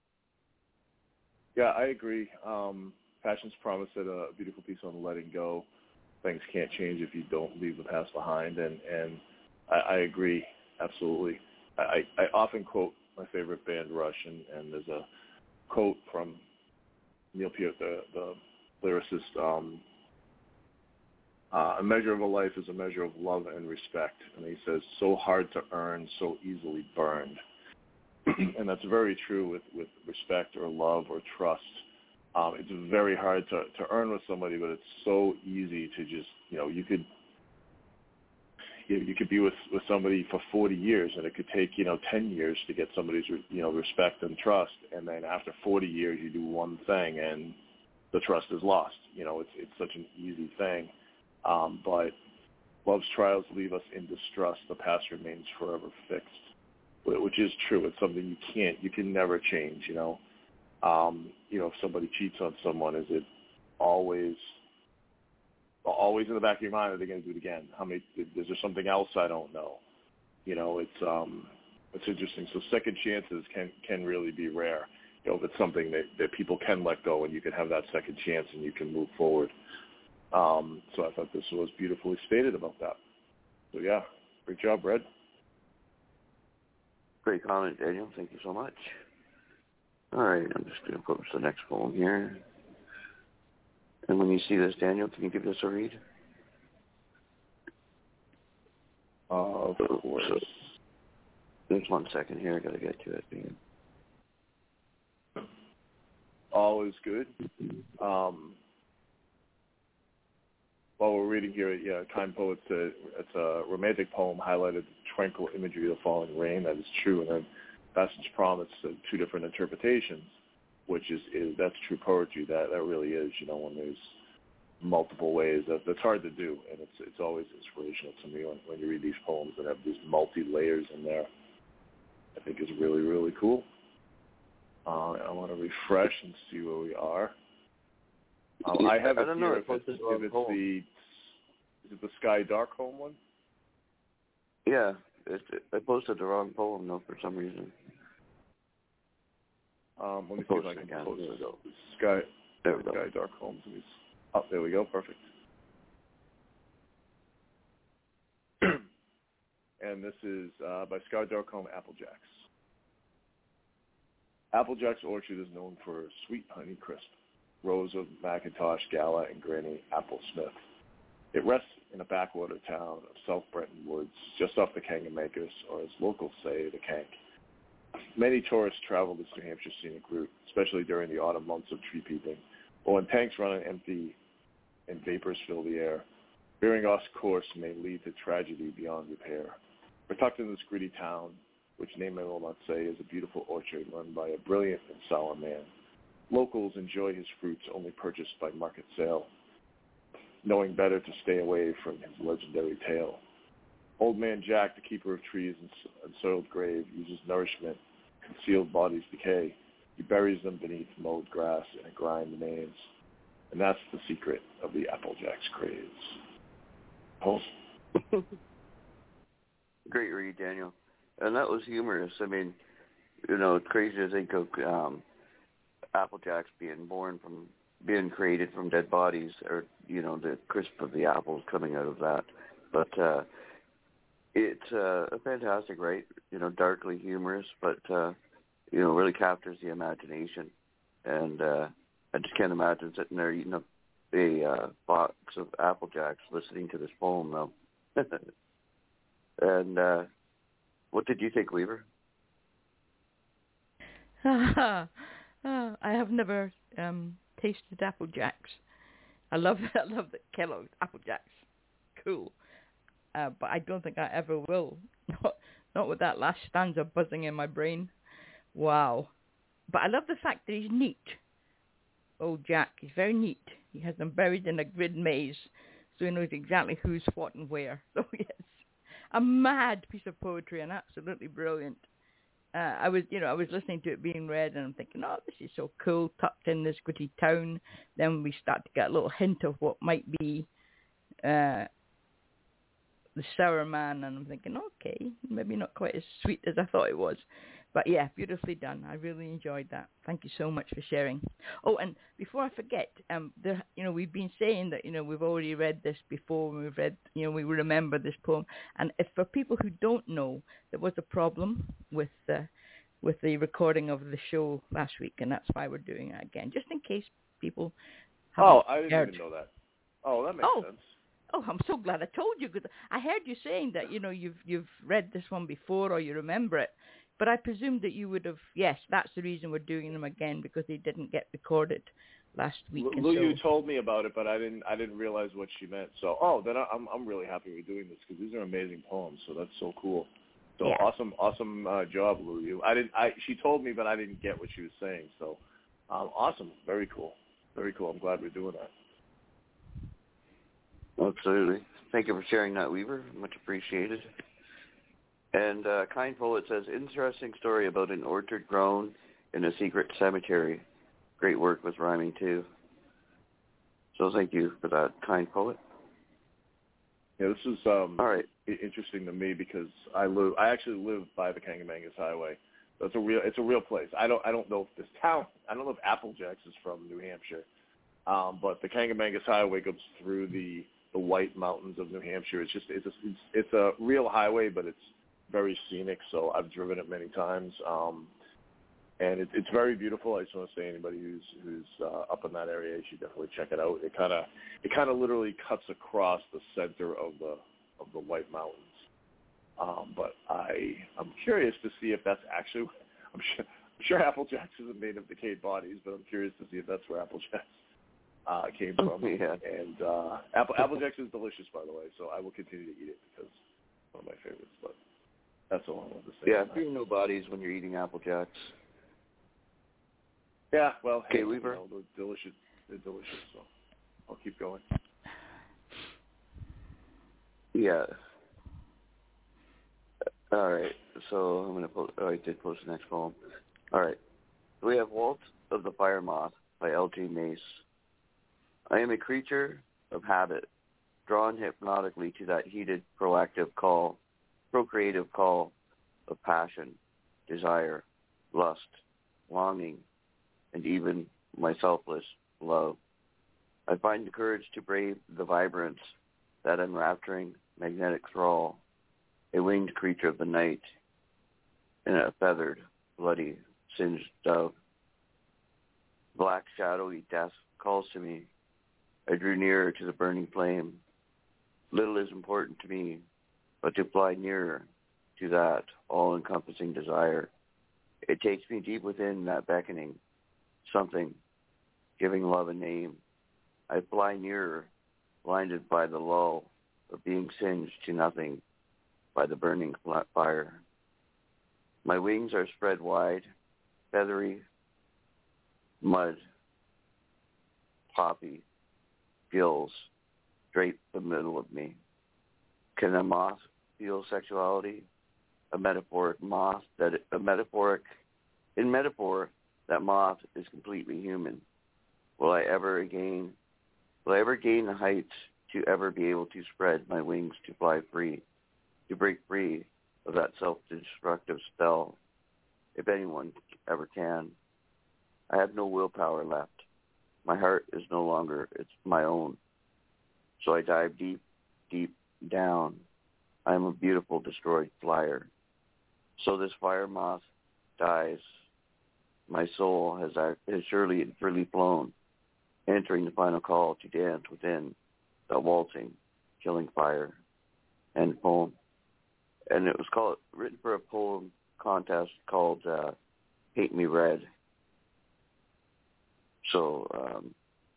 Yeah, I agree. Um, Passion's Promise said a beautiful piece on letting go. Things can't change if you don't leave the past behind, and, and I, I agree, absolutely. I, I often quote my favorite band, Rush, and, and there's a quote from Neil Peart, the, the lyricist, um, uh, a measure of a life is a measure of love and respect. And he says, so hard to earn, so easily burned. And that's very true with, with respect or love or trust. Um, it's very hard to, to earn with somebody, but it's so easy to just, you know, you could you, you could be with, with somebody for forty years, and it could take, you know, ten years to get somebody's, you know, respect and trust. And then after forty years, you do one thing, and the trust is lost. You know, it's it's such an easy thing. Um, but love's trials leave us in distrust. The past remains forever fixed, which is true. It's something you can't, you can never change, you know. Um, you know, if somebody cheats on someone, is it always, always in the back of your mind, are they going to do it again? How many, is there something else I don't know? You know, it's, um, it's interesting. So second chances can, can really be rare. You know, if it's something that, that people can let go, and you can have that second chance and you can move forward. Um, so I thought this was beautifully stated about that. So yeah, great job, Red. Great comment, Daniel. Thank you so much. All right, I'm just going to post the next poem here. And when you see this, Daniel, can you give this a read? Uh, of course. So, just one second here. I got to get to it. Man. All is good. Um, while we're reading here, yeah, Kind Poet said it's a romantic poem highlighted the tranquil imagery of falling rain. That is true. And then Passion's Promise, uh, two different interpretations, which is, is that's true poetry. That that really is, you know, when there's multiple ways. That, that's hard to do, and it's it's always inspirational to me when, when you read these poems that have these multi-layers in there. I think it's really, really cool. Uh, I want to refresh and see where we are. Um, I have it I here. If it's, if it's the, is it the Sky Darkholme one? Yeah, it, I posted the wrong poem though for some reason. Um, let me I see if I can again. post it. Sky, there we Sky go. Darkholme. Oh, there we go. Perfect. And this is uh, by Sky Darkholme, Applejacks. Applejacks Orchard is known for sweet honey crisp, rows of McIntosh, Gala, and Granny Applesmith. It rests in a backwater town of South Brenton Woods, just off the Kangamakers, or as locals say, the Kank. Many tourists travel this New Hampshire scenic route, especially during the autumn months of tree peeping, or when tanks run on empty and vapors fill the air. Veering off course may lead to tragedy beyond repair. We're tucked in this gritty town, which name I will not say, is a beautiful orchard run by a brilliant and sour man. Locals enjoy his fruits only purchased by market sale, knowing better to stay away from his legendary tale. Old Man Jack, the keeper of trees and soiled grave, uses nourishment, concealed bodies decay. He buries them beneath mowed grass and a grind names. And that's the secret of the Applejack's craze. Oh. Great read, Daniel. And that was humorous. I mean, you know, it's crazy to think of um, Applejacks being born from, being created from dead bodies, or, you know, the crisp of the apples coming out of that. But uh, it's uh, a fantastic, right? You know, darkly humorous, but, uh, you know, really captures the imagination. And uh, I just can't imagine sitting there eating up a uh, box of Applejacks listening to this poem, though. And uh, what did you think, Weaver? I have never um, tasted Apple Jacks. I love I love the Kellogg's Apple Jacks. Cool. Uh, but I don't think I ever will. Not, not with that last stanza buzzing in my brain. Wow. But I love the fact that he's neat. Old Jack, he's very neat. He has them buried in a grid maze, so he knows exactly who's what and where. So yes, a mad piece of poetry and absolutely brilliant. Uh, I was, you know, I was listening to it being read, and I'm thinking, oh, this is so cool, tucked in this gritty town. Then we start to get a little hint of what might be uh, the Sour Man, and I'm thinking, okay, maybe not quite as sweet as I thought it was. But yeah, beautifully done. I really enjoyed that. Thank you so much for sharing. Oh, and before I forget, um, there, you know, we've been saying that, you know, we've already read this before. We've read, you know, we remember this poem. And if for people who don't know, there was a problem with uh, with the recording of the show last week, and that's why we're doing it again, just in case people haven't Oh, I didn't heard. even know that. Oh, that makes oh. sense. Oh, I'm so glad I told you, because I heard you saying that, you know, you've you've read this one before or you remember it. But I presumed that you would have, yes, that's the reason we're doing them again, because they didn't get recorded last week. L- and Lou, so, you told me about it, but I didn't. I didn't realize what she meant. So, oh, then I, I'm I'm really happy we're doing this, because these are amazing poems. So that's so cool. So yeah. awesome, awesome uh, job, Lou. You. I didn't. I she told me, but I didn't get what she was saying. So, um, awesome, very cool, very cool. I'm glad we're doing that. Absolutely. Thank you for sharing that, Weaver. Much appreciated. And uh, Kind Poet says, interesting story about an orchard grown in a secret cemetery. Great work with rhyming, too. So thank you for that, Kind Poet. Yeah, this is um, All right. interesting to me, because I live. I actually live by the Kangamangas Highway. So it's a real. It's a real place. I don't. I don't know if this town. I don't know if Applejacks is from New Hampshire, um, but the Kangamangas Highway goes through the the White Mountains of New Hampshire. It's just. It's a. It's, it's a real highway, but it's very scenic, so I've driven it many times, um, and it, it's very beautiful. I just want to say, anybody who's who's uh, up in that area, you should definitely check it out. It kind of it kind of literally cuts across the center of the of the White Mountains. Um, but I I'm curious to see if that's actually. I'm sure I'm sure Applejacks isn't made of decayed bodies, but I'm curious to see if that's where Applejacks uh, came from. Yeah. And uh, Apple Applejacks is delicious, by the way, so I will continue to eat it because it's one of my favorites. But that's all I want to say. Yeah, fear no bodies when you're eating Apple Jacks. Yeah, well, okay, hey, Weaver. You know, they're delicious. They're delicious, so I'll keep going. Yeah. All right, so I'm going to post, oh, I did post the next poem. All right. We have Waltz of the Fire Moth by L G Mace. I am a creature of habit, drawn hypnotically to that heated, proactive call, procreative call of passion, desire, lust, longing, and even my selfless love. I find the courage to brave the vibrance, that enrapturing, magnetic thrall, a winged creature of the night, and a feathered, bloody, singed dove. Black, shadowy death calls to me. I drew nearer to the burning flame. Little is important to me, but to fly nearer to that all-encompassing desire. It takes me deep within that beckoning, something, giving love a name. I fly nearer, blinded by the lull of being singed to nothing by the burning fire. My wings are spread wide, feathery, mud, poppy, gills drape the middle of me. Can a moth feel sexuality? A metaphoric moth that a metaphoric in metaphor that moth is completely human. Will I ever again will I ever gain the heights to ever be able to spread my wings to fly free, to break free of that self-destructive spell, if anyone ever can? I have no willpower left. My heart is no longer it's my own. So I dive deep, deep down. I am a beautiful destroyed flyer. So this fire moth dies. My soul has, has surely and freely flown, entering the final call to dance within the waltzing, killing fire. End poem. And it was called written for a poem contest called uh, Hate Me Red. So um,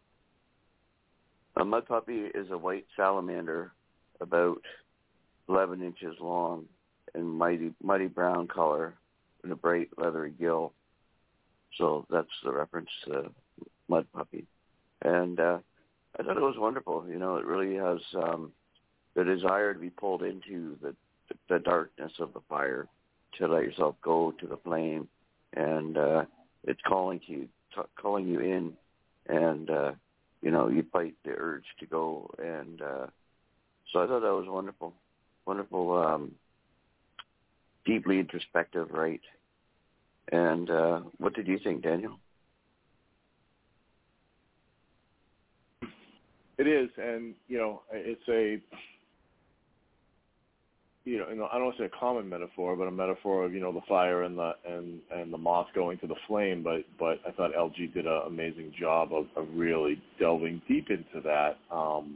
a mud puppy is a white salamander about eleven inches long and mighty muddy brown color and a bright leathery gill. So that's the reference to mud puppy. And uh, I thought it was wonderful. You know, it really has um, the desire to be pulled into the, the darkness of the fire, to let yourself go to the flame, and uh, it's calling to you, t- calling you in, and uh, you know, you fight the urge to go. And uh, so I thought that was wonderful, wonderful, um, deeply introspective, right? And uh, what did you think, Daniel? It is, and you know, it's a, you know, I don't want to say a common metaphor, but a metaphor of, you know, the fire and the and, and the moth going to the flame. But but I thought L G did an amazing job of, of really delving deep into that. Um,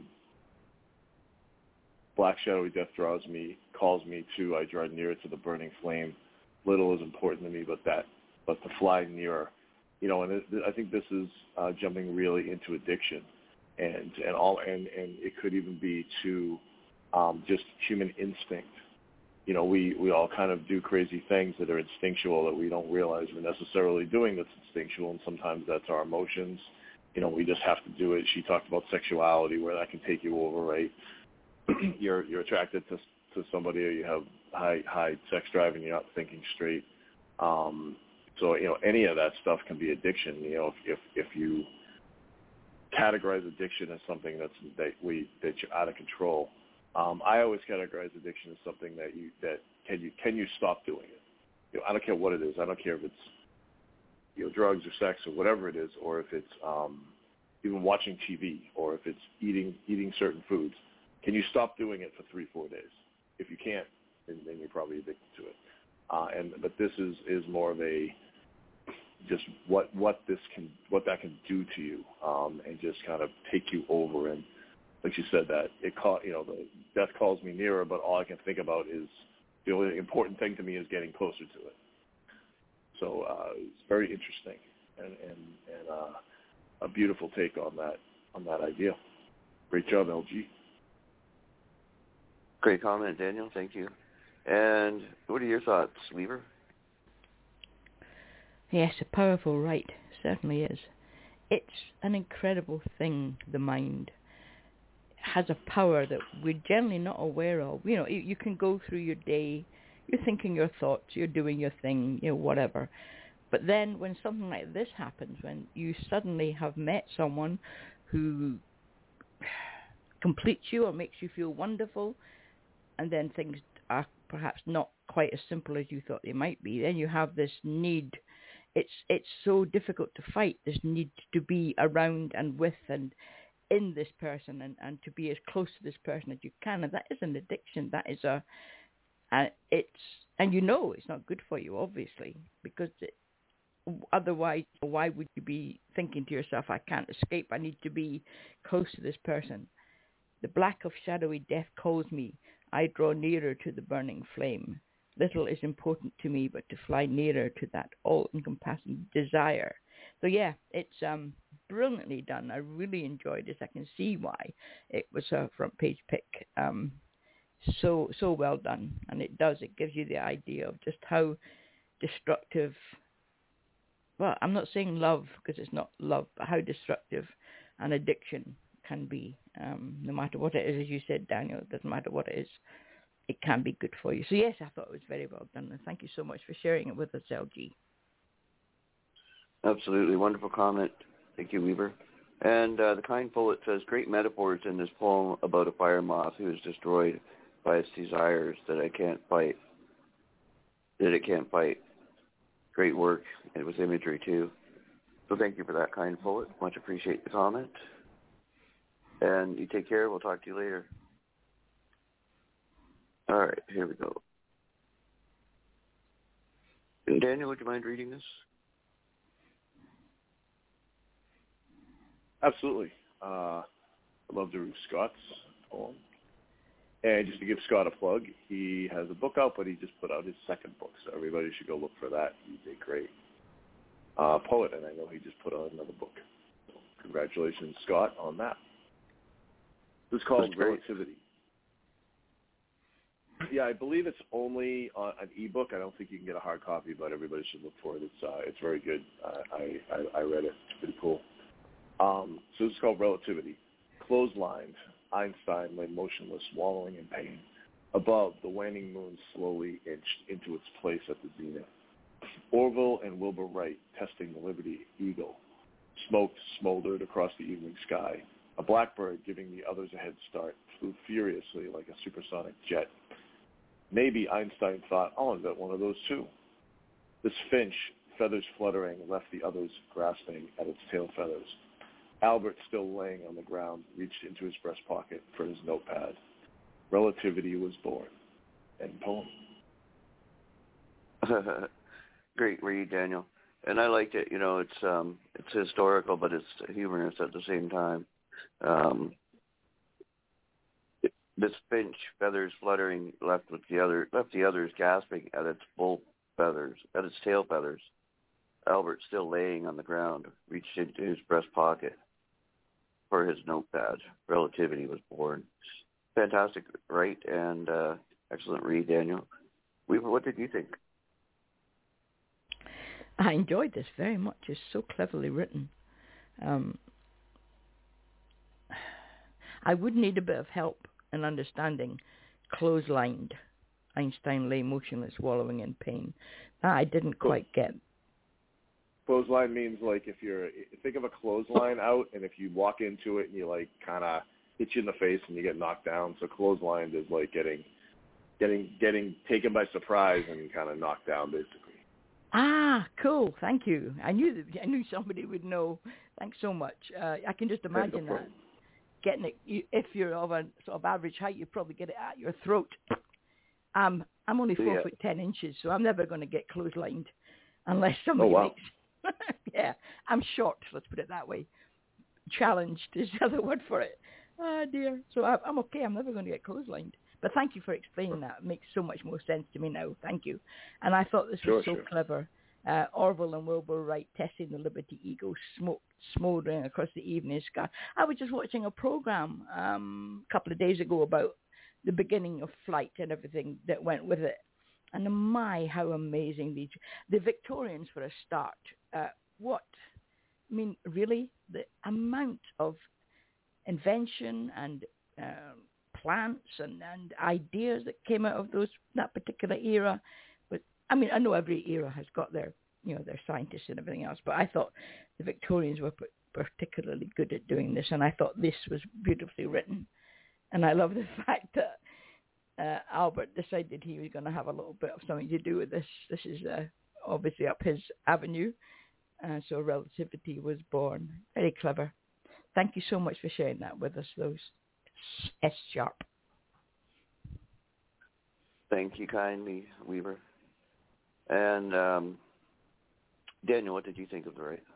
Black shadowy death draws me, calls me to. I draw nearer to the burning flame. Little is important to me, but that, but to fly nearer, you know. And it, I think this is uh, jumping really into addiction, and and all, and, and it could even be to um, just human instinct. You know, we, we all kind of do crazy things that are instinctual that we don't realize we're necessarily doing that's instinctual, and sometimes that's our emotions. You know, we just have to do it. She talked about sexuality, where that can take you over, right? you're you're attracted to to somebody, or you have high high sex drive, and you're not thinking straight. Um, so, you know, any of that stuff can be addiction. You know, if if, if you categorize addiction as something that's that we that you're out of control. Um, I always categorize addiction as something that you that can you can you stop doing it. You know, I don't care what it is. I don't care if it's, you know, drugs or sex or whatever it is, or if it's um, even watching T V, or if it's eating eating certain foods. Can you stop doing it for three four days? If you can't, then, then you're probably addicted to it. Uh, and but this is, is more of a just what what this can what that can do to you, um, and just kind of take you over. And like you said, that it call, you know, the death calls me nearer, but all I can think about is the only important thing to me is getting closer to it. So uh, it's very interesting and and, and uh, a beautiful take on that on that idea. Great job, L G. Great comment, Daniel. Thank you. And what are your thoughts, Weaver? Yes, a powerful right, certainly is. It's an incredible thing, the mind. It has a power that we're generally not aware of. You know, you, you can go through your day, you're thinking your thoughts, you're doing your thing, you know, whatever. But then when something like this happens, when you suddenly have met someone who completes you or makes you feel wonderful, and then things are perhaps not quite as simple as you thought they might be, then you have this need. It's it's so difficult to fight, this need to be around and with and in this person, and, and to be as close to this person as you can. And that is an addiction. That is a, uh, it's, and you know it's not good for you, obviously, because it, otherwise, why would you be thinking to yourself, I can't escape, I need to be close to this person. The black of shadowy death calls me. I draw nearer to the burning flame. Little is important to me but to fly nearer to that all-encompassing desire. So yeah, it's um, brilliantly done. I really enjoyed this. I can see why it was a front page pick. Um, so so well done. And it does, it gives you the idea of just how destructive, well, I'm not saying love because it's not love, but how destructive an addiction can be, um, no matter what it is. As you said, Daniel, it doesn't matter what it is, it can be good for you. So yes, I thought it was very well done, and thank you so much for sharing it with us, L G. Absolutely, wonderful comment. Thank you, Weaver. And uh, the kind poet says, great metaphors in this poem about a fire moth who is destroyed by its desires that I can't fight, that it can't fight. Great work. It was imagery too. So thank you for that, kind poet. Much appreciate the comment. And you take care. We'll talk to you later. All right, here we go. And Daniel, would you mind reading this? Absolutely. Uh, I love to read Scott's poem. And just to give Scott a plug, he has a book out, but he just put out his second book, so everybody should go look for that. He did great. uh, poet, and I know he just put out another book. So congratulations, Scott, on that. This is called Relativity. Yeah, I believe it's only uh, an ebook. I don't think you can get a hard copy, but everybody should look for it. It's uh, it's very good. Uh, I, I I read it. It's pretty cool. Um, so this is called Relativity. Clotheslined, Einstein lay motionless, wallowing in pain. Above, the waning moon slowly inched into its place at the zenith. Orville and Wilbur Wright testing the Liberty Eagle. Smoke smoldered across the evening sky. A blackbird, giving the others a head start, flew furiously like a supersonic jet. Maybe, Einstein thought, I'll invent one of those too. This finch, feathers fluttering, left the others grasping at its tail feathers. Albert, still laying on the ground, reached into his breast pocket for his notepad. Relativity was born. End poem. Great read, Daniel. And I liked it. You know, it's um, it's historical, but it's humorous at the same time. Um, it, this finch, feathers fluttering, left with the other left the others gasping at its bull feathers, at its tail feathers. Albert, still laying on the ground, reached into his breast pocket for his notepad. Relativity was born. Fantastic, right? And uh, excellent read, Daniel. Weaver, what did you think? I enjoyed this very much. It's so cleverly written. Um, I would need a bit of help in understanding clotheslined. Einstein lay motionless, wallowing in pain. That I didn't quite get. Clothesline means like if you're, think of a clothesline out, and if you walk into it and you like kind of hit you in the face and you get knocked down. So clotheslined is like getting, getting, getting taken by surprise and kind of knocked down, basically. Ah, cool. Thank you. I knew that, I knew somebody would know. Thanks so much. Uh, I can just imagine no that. Getting it, you, if you're of a sort of average height, you probably get it at your throat. Um, I'm only four yeah. foot ten inches, so I'm never going to get clotheslined unless somebody oh, wow. makes. Yeah, I'm short. Let's put it that way. Challenged is the other word for it. Oh dear. So I, I'm okay. I'm never going to get clotheslined. But thank you for explaining that. It makes so much more sense to me now. Thank you. And I thought this was sure, so sure. clever. Uh, Orville and Wilbur Wright testing the Liberty Eagle, smoke smoldering across the evening sky. I was just watching a program um, a couple of days ago about the beginning of flight and everything that went with it. And my, how amazing these, the Victorians for a start. Uh, what, I mean, really, the amount of invention and um, plants and, and ideas that came out of those that particular era. But I mean, I know every era has got their, you know, their scientists and everything else, but I thought the Victorians were particularly good at doing this, and I thought this was beautifully written. And I love the fact that uh, Albert decided he was going to have a little bit of something to do with this. This is uh, obviously up his avenue, uh, so Relativity was born. Very clever. Thank you so much for sharing that with us, those S sharp. Thank you kindly, Weaver. And um, Daniel, what did you think of the right?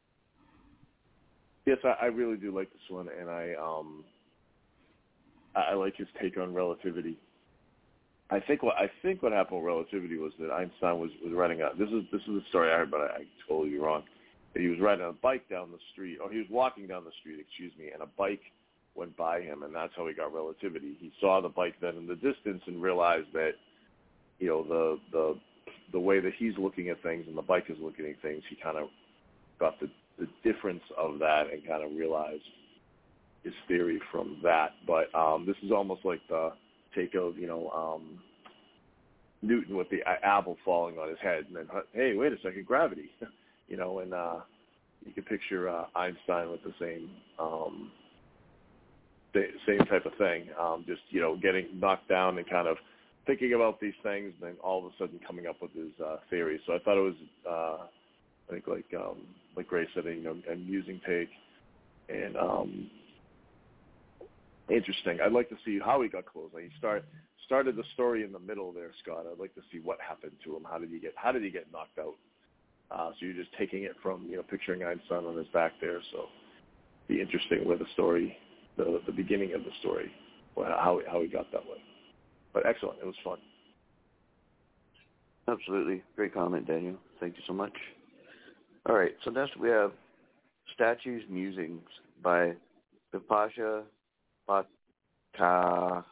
Yes, I, I really do like this one, and I um, I, I like his take on relativity. I think what I think what happened with relativity was that Einstein was, was riding a this is this is a story I heard, but I, I totally be wrong. That he was riding a bike down the street, or he was walking down the street, excuse me, and a bike went by him, and that's how he got relativity. He saw the bike then in the distance and realized that, you know, the the the way that he's looking at things and the bike is looking at things, he kind of got the, the difference of that and kind of realized his theory from that. But um, this is almost like the take of, you know, um, Newton with the apple falling on his head, and then, hey, wait a second, gravity, you know, and uh, you can picture uh, Einstein with the same um, the same type of thing, um, just, you know, getting knocked down and kind of thinking about these things, and then all of a sudden coming up with his uh, theory. So I thought it was, uh, I think like um, like Grace said, you know, an amusing take and um, interesting. I'd like to see how he got close. Like he start started the story in the middle there, Scott. I'd like to see what happened to him. How did he get? How did he get knocked out? Uh, so you're just taking it from, you know, picturing Einstein on his back there. So be interesting where the story, the the beginning of the story, how how he got that way. But excellent. It was fun. Absolutely. Great comment, Daniel. Thank you so much. All right, so next we have Statues Musings by Bipasha Bhattacharya.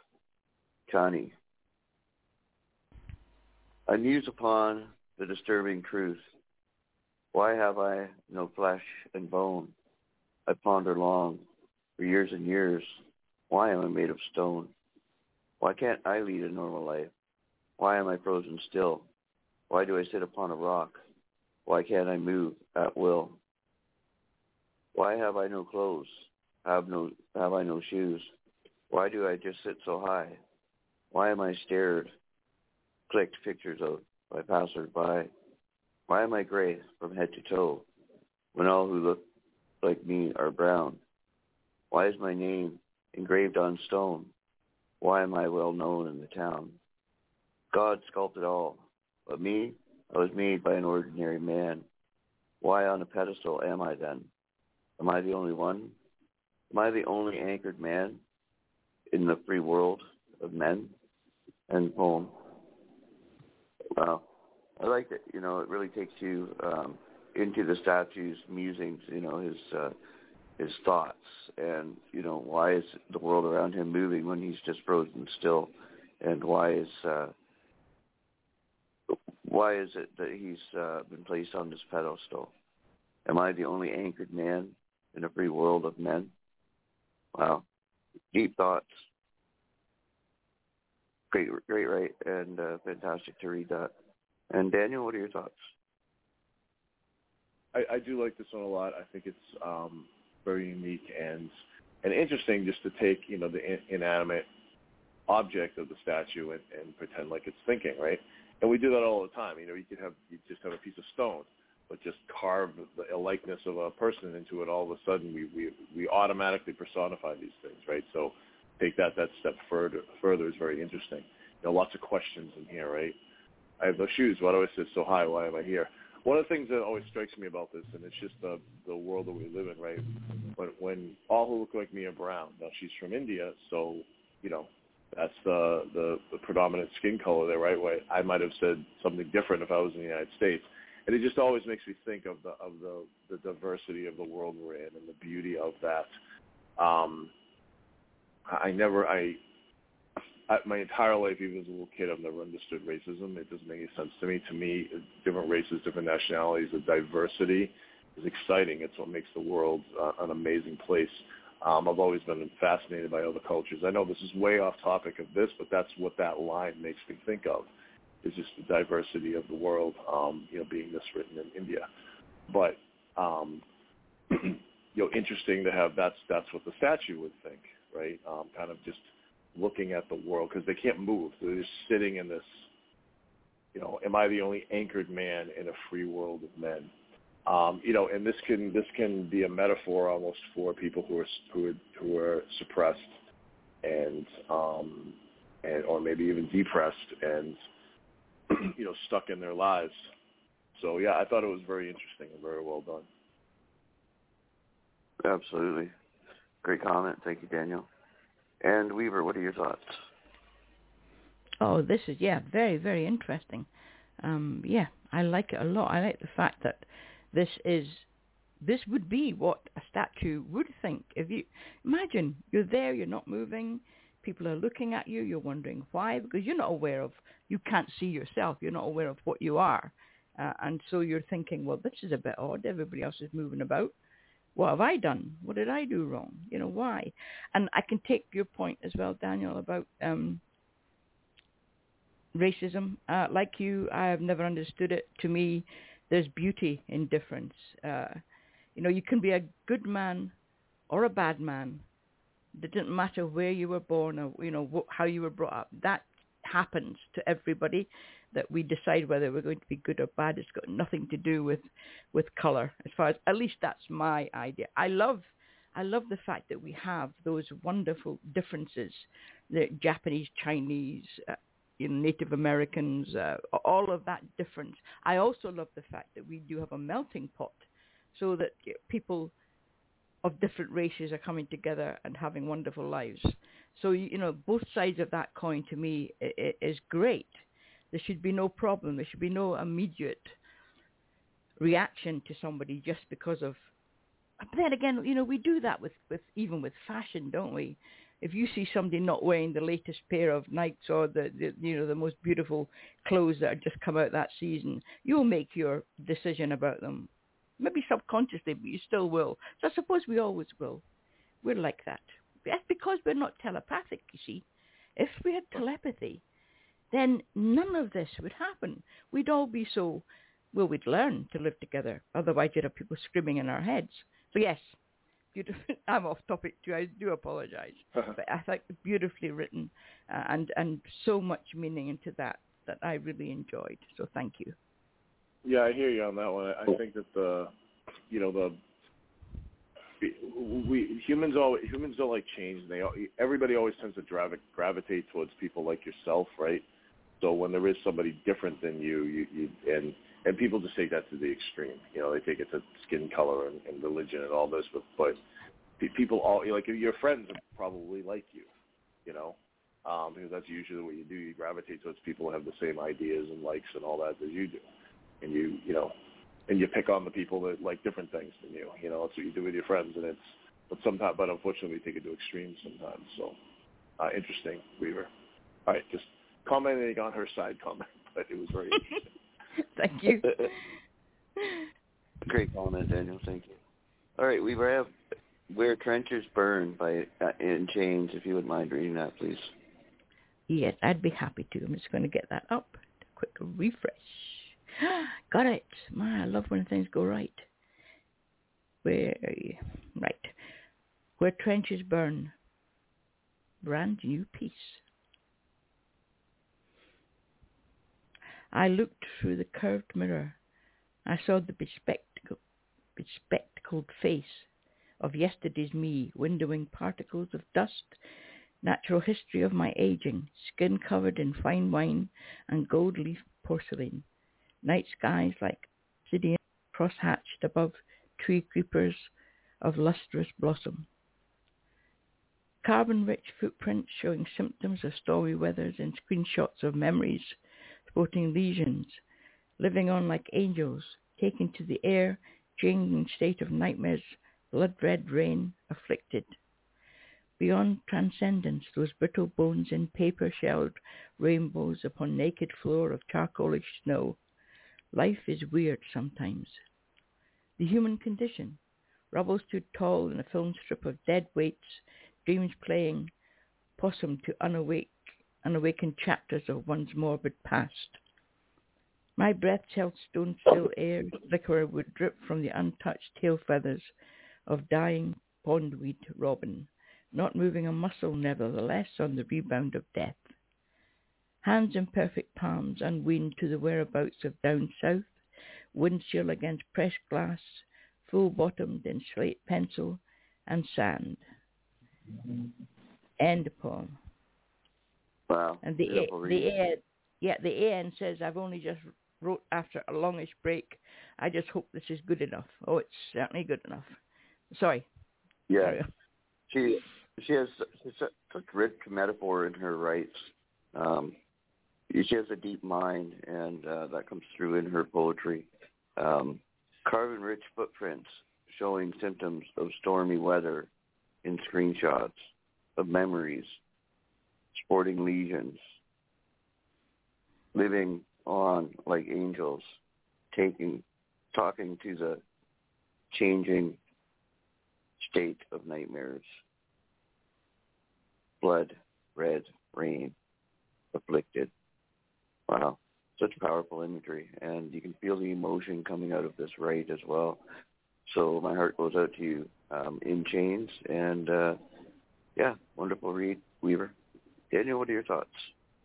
I muse upon the disturbing truth. Why have I no flesh and bone? I ponder long, for years and years, why am I made of stone? Why can't I lead a normal life? Why am I frozen still? Why do I sit upon a rock? Why can't I move at will? Why have I no clothes? Have no have I no shoes? Why do I just sit so high? Why am I stared, clicked pictures of by passers-by? Why am I gray from head to toe, when all who look like me are brown? Why is my name engraved on stone? Why am I well known in the town? God sculpted all, but me, I was made by an ordinary man. Why on a pedestal am I then? Am I the only one? Am I the only anchored man in the free world of men? And poem. Wow. I like it. You know, it really takes you um, into the statue's musings, you know, his uh, his thoughts, and, you know, why is the world around him moving when he's just frozen still, and why is uh, why is it that he's uh, been placed on this pedestal? Am I the only anchored man in a free world of men? Wow. Deep thoughts. Great, great, right, and uh, fantastic to read that. And Daniel, what are your thoughts? I, I do like this one a lot. I think it's um, very unique and and interesting just to take, you know, the in, inanimate object of the statue and, and pretend like it's thinking, right? And we do that all the time. You know, you could have you just have a piece of stone, but just carve the, a likeness of a person into it. All of a sudden, we we, we automatically personify these things, right? So take that that step further. Further is very interesting. You know, lots of questions in here, right? I have no shoes. Why do I sit so high? Why am I here? One of the things that always strikes me about this, and it's just the the world that we live in, right? When when all who look like me are brown. Now she's from India, so you know that's the the, the predominant skin color there, right? Where I might have said something different if I was in the United States, and it just always makes me think of the of the the diversity of the world we're in and the beauty of that. Um, I never I. My entire life, even as a little kid, I've never understood racism. It doesn't make any sense to me. To me, different races, different nationalities, the diversity is exciting. It's what makes the world uh, an amazing place. Um, I've always been fascinated by other cultures. I know this is way off topic of this, but that's what that line makes me think of, is just the diversity of the world, um, you know, being this written in India. But, um, you know, interesting to have that's, that's what the statue would think, right? Um, kind of just looking at the world, because they can't move. They're just sitting in this, you know, am I the only anchored man in a free world of men? Um, you know, and this can this can be a metaphor almost for people who are who are, who are suppressed and um, and or maybe even depressed and you know stuck in their lives. So yeah, I thought it was very interesting and very well done. Absolutely, great comment. Thank you, Daniel. And Weaver, what are your thoughts? Oh, this is, yeah, very, very interesting. Um, yeah, I like it a lot. I like the fact that this is, this would be what a statue would think. If you, imagine, you're there, you're not moving, people are looking at you, you're wondering why, because you're not aware of, you can't see yourself, you're not aware of what you are. Uh, and so you're thinking, well, this is a bit odd, everybody else is moving about. What have I done? What did I do wrong? You know, why? And I can take your point as well, Daniel, about um, racism. Uh, like you, I have never understood it. To me, there's beauty in difference. Uh, you know, you can be a good man or a bad man. It doesn't matter where you were born or, you know, wh- how you were brought up. That happens to everybody, that we decide whether we're going to be good or bad. It's got nothing to do with, with color, as far as, at least that's my idea. I love, I love the fact that we have those wonderful differences, the Japanese, Chinese, uh, you know, Native Americans, uh, all of that difference. I also love the fact that we do have a melting pot, so that people of different races are coming together and having wonderful lives. So, you know, both sides of that coin to me is great. There should be no problem. There should be no immediate reaction to somebody just because of. But then again, you know, we do that with, with even with fashion, don't we? If you see somebody not wearing the latest pair of Nikes or the, the you know the most beautiful clothes that have just come out that season, you'll make your decision about them. Maybe subconsciously, but you still will. So I suppose we always will. We're like that. That's because we're not telepathic, you see. If we had telepathy, then none of this would happen. We'd all be so, well, we'd learn to live together. Otherwise, you'd have people screaming in our heads. So yes, beautiful. I'm off topic too. I do apologize. But I think beautifully written uh, and, and so much meaning into that that I really enjoyed. So thank you. Yeah, I hear you on that one. I think that the, you know, the, we humans always humans don't like change. They everybody always tends to gravi- gravitate towards people like yourself, right? So when there is somebody different than you, you, you and and people just take that to the extreme. You know, they take it to skin color and, and religion and all this. But but people all like your friends probably like you, you know, um, because that's usually what you do. You gravitate towards people who have the same ideas and likes and all that as you do. And you, you know, and you pick on the people that like different things than you. You know, that's what you do with your friends, and it's, but sometimes, but unfortunately, we take it to extremes sometimes. So, uh, interesting, Weaver. All right, just commenting on her side comment, but it was very interesting. Thank you. Great comment, Daniel. Thank you. All right, Weaver, I have "Where Trenches Burn" by uh, In Chains. If you would mind reading that, please. Yes, I'd be happy to. I'm just going to get that up. A quick refresh. Got it. My, I love when things go right. Where, right. Where Trenches Burn. Brand new piece. I looked through the curved mirror. I saw the bespectacled, bespectacled face of yesterday's me, windowing particles of dust, natural history of my aging, skin covered in fine wine and gold leaf porcelain. Night skies like obsidian cross-hatched above tree creepers of lustrous blossom. Carbon-rich footprints showing symptoms of stormy weathers and screenshots of memories, sporting lesions, living on like angels, taken to the air, changing state of nightmares, blood-red rain, afflicted. Beyond transcendence, those brittle bones in paper-shelled rainbows upon naked floor of charcoalish snow. Life is weird sometimes. The human condition. Rubble stood tall in a film strip of dead weights, dreams playing possum to unawake, unawakened chapters of one's morbid past. My breath held stone-still air, flicker would drip from the untouched tail feathers of dying pondweed robin, not moving a muscle nevertheless on the rebound of death. Hands in perfect palms, unweaned to the whereabouts of down south, windshield against pressed glass, full-bottomed in slate pencil and sand. End poem. Wow. And the a, the a, yeah the A N says, I've only just wrote after a longish break. I just hope this is good enough. Oh, it's certainly good enough. Sorry. Yeah. Sorry. She she has such, such rich metaphor in her rights. Um, she has a deep mind, and uh, that comes through in her poetry. Um, carbon-rich footprints showing symptoms of stormy weather in screenshots of memories, sporting lesions, living on like angels, taking, talking to the changing state of nightmares, blood, red, rain, afflicted. Wow, such powerful imagery, and you can feel the emotion coming out of this right as well. So my heart goes out to you, um, In Chains, and uh, yeah, wonderful read, Weaver. Daniel, what are your thoughts?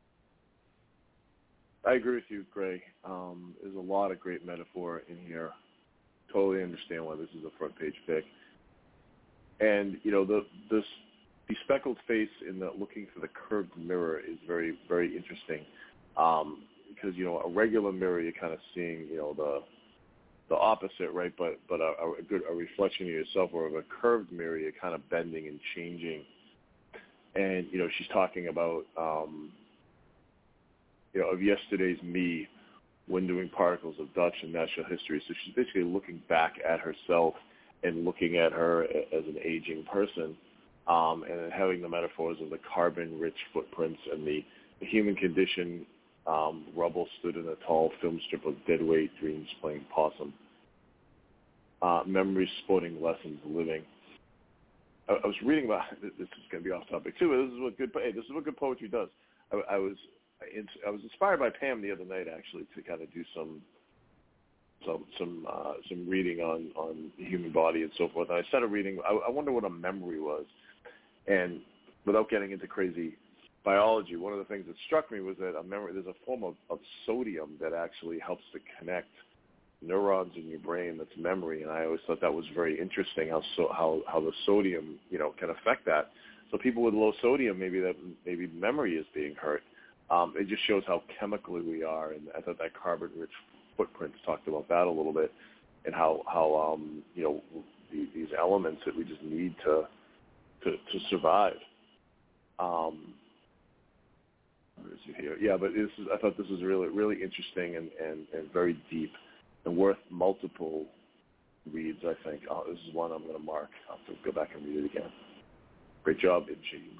I agree with you, Greg. Um, there's a lot of great metaphor in here. Totally understand why this is a front page pick. And you know, the this the speckled face in the looking through the curved mirror is very, very interesting. Um, because you know, a regular mirror, you're kind of seeing, you know, the the opposite, right? But but a, a good a reflection of yourself. Or of a curved mirror, you're kind of bending and changing. And you know, she's talking about um, you know, of yesterday's me, Windowing Particles of Dutch and Natural History. So she's basically looking back at herself and looking at her as an aging person, um, and having the metaphors of the carbon-rich footprints and the, the human condition. Um, rubble stood in a tall film strip of deadweight dreams playing possum. Uh, memories, sporting lessons, living. I, I was reading about, this is going to be off topic too, but this is what good, hey, this is what good poetry does. I, I was I was inspired by Pam the other night, actually, to kind of do some some some uh, some reading on, on the human body and so forth. And I started reading. I, I wonder what a memory was, and without getting into crazy biology, one of the things that struck me was that a memory, there's a form of, of sodium that actually helps to connect neurons in your brain. That's memory, and I always thought that was very interesting. How so, how how the sodium, you know, can affect that. So people with low sodium, maybe that maybe memory is being hurt. Um, it just shows how chemically we are, and I thought that carbon-rich footprints talked about that a little bit, and how how um, you know the, these elements that we just need to to, to survive. Um, where is it here? Yeah, but this is, I thought this was really really interesting and, and, and very deep, and worth multiple reads. I think oh, this is one I'm going to mark. I'll have to go back and read it again. Great job, Ib James.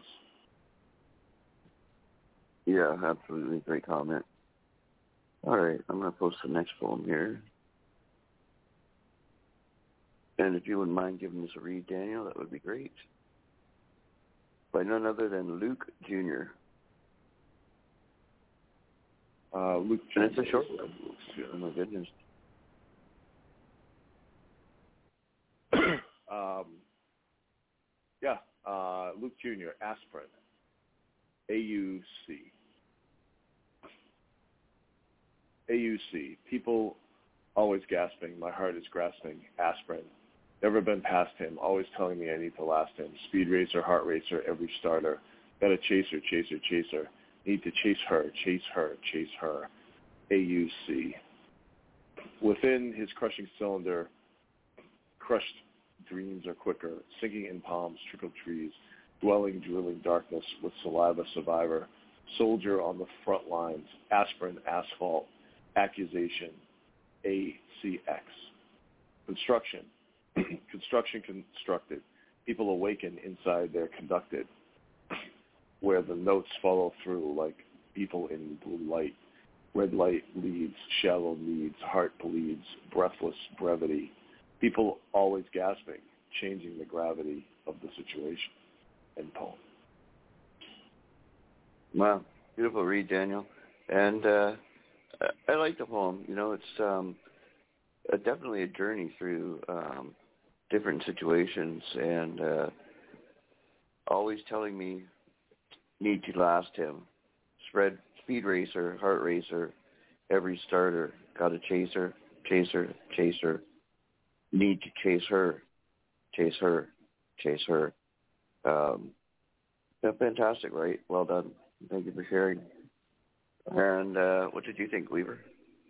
Yeah, absolutely. Great comment. All right, I'm going to post the next poem here. And if you wouldn't mind giving us a read, Daniel, that would be great. By none other than Luke Junior Uh, Luke And Junior it's a short one. Oh, my goodness. um, yeah, uh, Luke Junior, aspirin, A U C. A U C, people always gasping, my heart is grasping, aspirin. Never been past him, always telling me I need to last him. Speed racer, heart racer, every starter. Got a chaser, chaser, chaser. Need to chase her, chase her, chase her. A U C. Within his crushing cylinder, crushed dreams are quicker, sinking in palms, trickled trees, dwelling, drilling darkness with saliva survivor. Soldier on the front lines, aspirin, asphalt, accusation, A C X. Construction. Construction constructed. People awaken inside they're conducted, where the notes follow through like people in blue light. Red light leads, shallow needs, heart bleeds, breathless brevity. People always gasping, changing the gravity of the situation. End poem. Wow, beautiful read, Daniel. And uh, I, I like the poem. You know, it's um, a, definitely a journey through um, different situations, and uh, always telling me, need to last him. Spread, speed racer, heart racer, every starter. Got a chaser, chaser, chaser. Need to chase her, chase her, chase her. Um, yeah, fantastic, right? Well done. Thank you for sharing. And uh, what did you think, Weaver?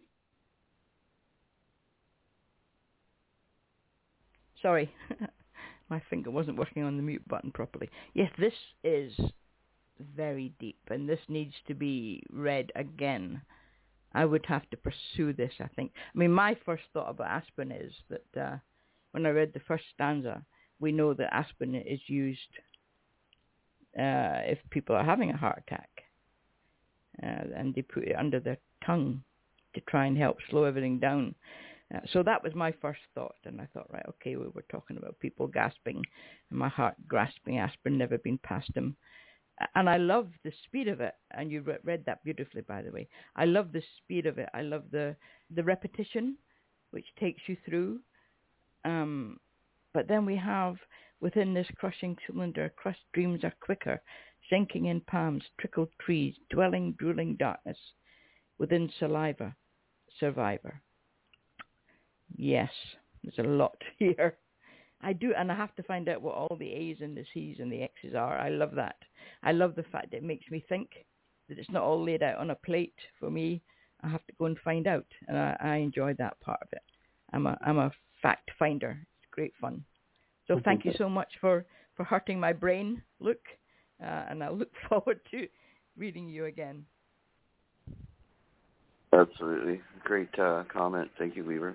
Sorry, my finger wasn't working on the mute button properly. Yes, this is very deep, and this needs to be read again. I would have to pursue this, I think. I mean, my first thought about aspirin is that uh, when I read the first stanza, we know that aspirin is used uh, if people are having a heart attack, uh, and they put it under their tongue to try and help slow everything down. Uh, so that was my first thought, and I thought, right, okay, we were talking about people gasping, and my heart grasping, aspirin never been past him. And I love the speed of it, and you re- read that beautifully, by the way. I love the speed of it. I love the, the repetition, which takes you through. Um, but then we have, within this crushing cylinder, crushed dreams are quicker, sinking in palms, trickled trees, dwelling, drooling darkness, within saliva, survivor. Yes, there's a lot here. I do, and I have to find out what all the A's and the C's and the X's are. I love that. I love the fact that it makes me think, that it's not all laid out on a plate for me. I have to go and find out, and I, I enjoy that part of it. I'm a I'm a fact finder. It's great fun. So thank you so much for, for hurting my brain, Luke, uh, and I look forward to reading you again. Absolutely. Great uh, comment. Thank you, Weaver.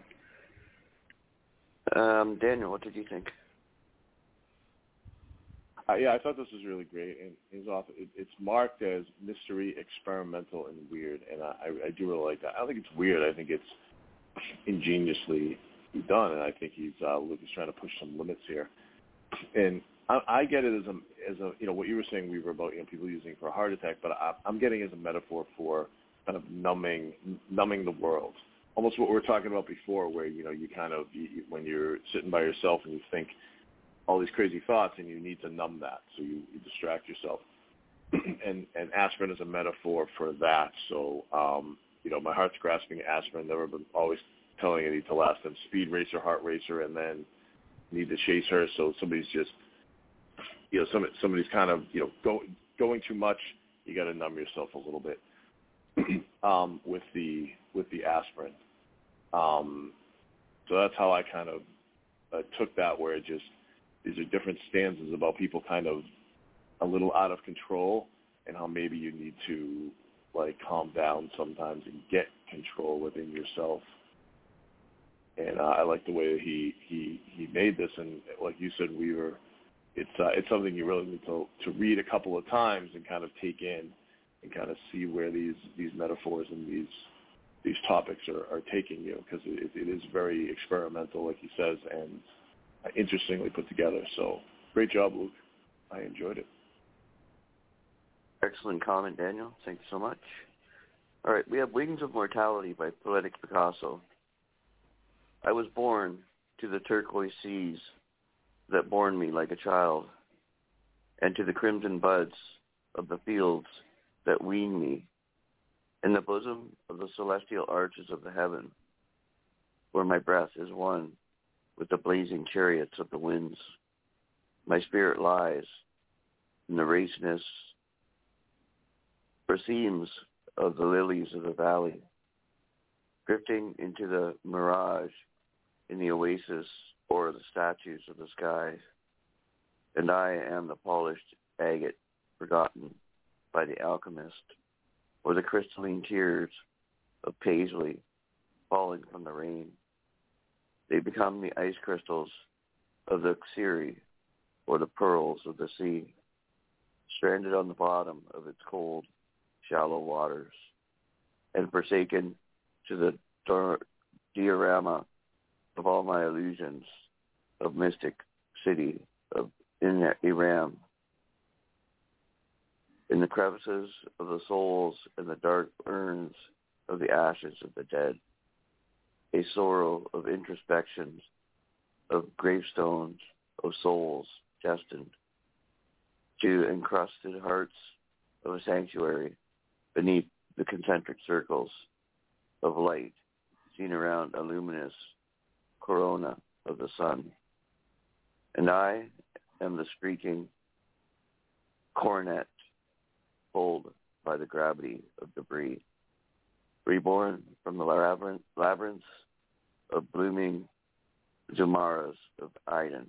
Um, Daniel, what did you think? Uh, yeah, I thought this was really great, and his author, it, it's marked as mystery, experimental, and weird, and I, I do really like that. I don't think it's weird. I think it's ingeniously done, and I think he's uh, Lucas trying to push some limits here. And I, I get it as a, as a, you know, what you were saying, Weaver, about, you know, people using it for a heart attack, but I, I'm getting it as a metaphor for kind of numbing, numbing the world. Almost what we were talking about before, where, you know, you kind of, you, when you're sitting by yourself and you think all these crazy thoughts, and you need to numb that, so you, you distract yourself. and and aspirin is a metaphor for that. So, um, you know, my heart's grasping aspirin. Never been always telling it to last them speed racer, heart racer, and then need to chase her. So somebody's just, you know, some somebody's kind of, you know, go, going too much. You got to numb yourself a little bit um, with the with the aspirin. Um, so that's how I kind of uh, took that, where it just, these are different stanzas about people kind of a little out of control, and how maybe you need to, like, calm down sometimes and get control within yourself. And uh, I like the way that he, he, he made this, and like you said, Weaver, it's uh, it's something you really need to to read a couple of times and kind of take in and kind of see where these, these metaphors and these these topics are, are taking you, because it, it is very experimental, like he says, and interestingly put together. So great job, Luke. I enjoyed it. Excellent comment, Daniel. Thank you so much. All right, we have Wings of Mortality by Poetic Picasso. I was born to the turquoise seas that born me like a child, and to the crimson buds of the fields that wean me, in the bosom of the celestial arches of the heaven, where my breath is one with the blazing chariots of the winds. My spirit lies in the raceness or seams of the lilies of the valley, drifting into the mirage in the oasis or the statues of the sky. And I am the polished agate forgotten by the alchemist, or the crystalline tears of paisley falling from the rain. They become the ice crystals of the Xeri, or the pearls of the sea, stranded on the bottom of its cold, shallow waters, and forsaken to the dor- diorama of all my illusions of mystic city of in Iram. In the crevices of the souls and the dark urns of the ashes of the dead, a sorrow of introspections, of gravestones, of souls destined to encrusted hearts of a sanctuary beneath the concentric circles of light seen around a luminous corona of the sun. And I am the streaking coronet pulled by the gravity of debris, reborn from the labyrinth, labyrinths of blooming Zumaras of Iden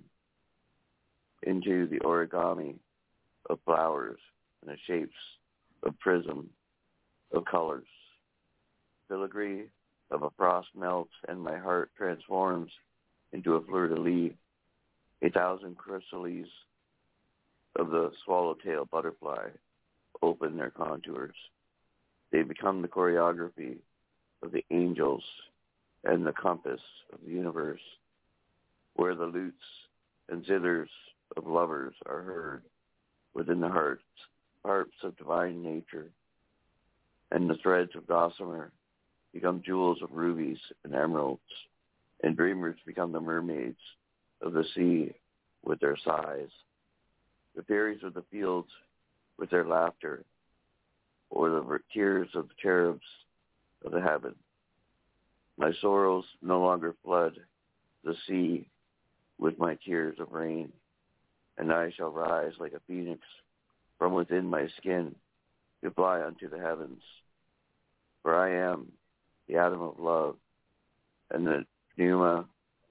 into the origami of flowers and the shapes of prism of colors. Filigree of a frost melts and my heart transforms into a fleur-de-lis. A thousand chrysales of the swallowtail butterfly open their contours. They become the choreography of the angels and the compass of the universe, where the lutes and zithers of lovers are heard within the hearts, harps of divine nature, and the threads of gossamer become jewels of rubies and emeralds, and dreamers become the mermaids of the sea with their sighs, the fairies of the fields with their laughter, or the tears of the cherubs of the heaven. My sorrows no longer flood the sea with my tears of rain, and I shall rise like a phoenix from within my skin to fly unto the heavens. For I am the atom of love and the pneuma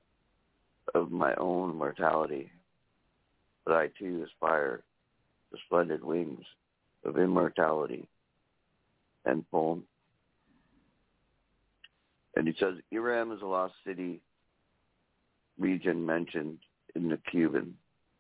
of my own mortality, but I too aspire to splendid wings of immortality. End poem. And he says, Iram is a lost city region mentioned in the Cuban.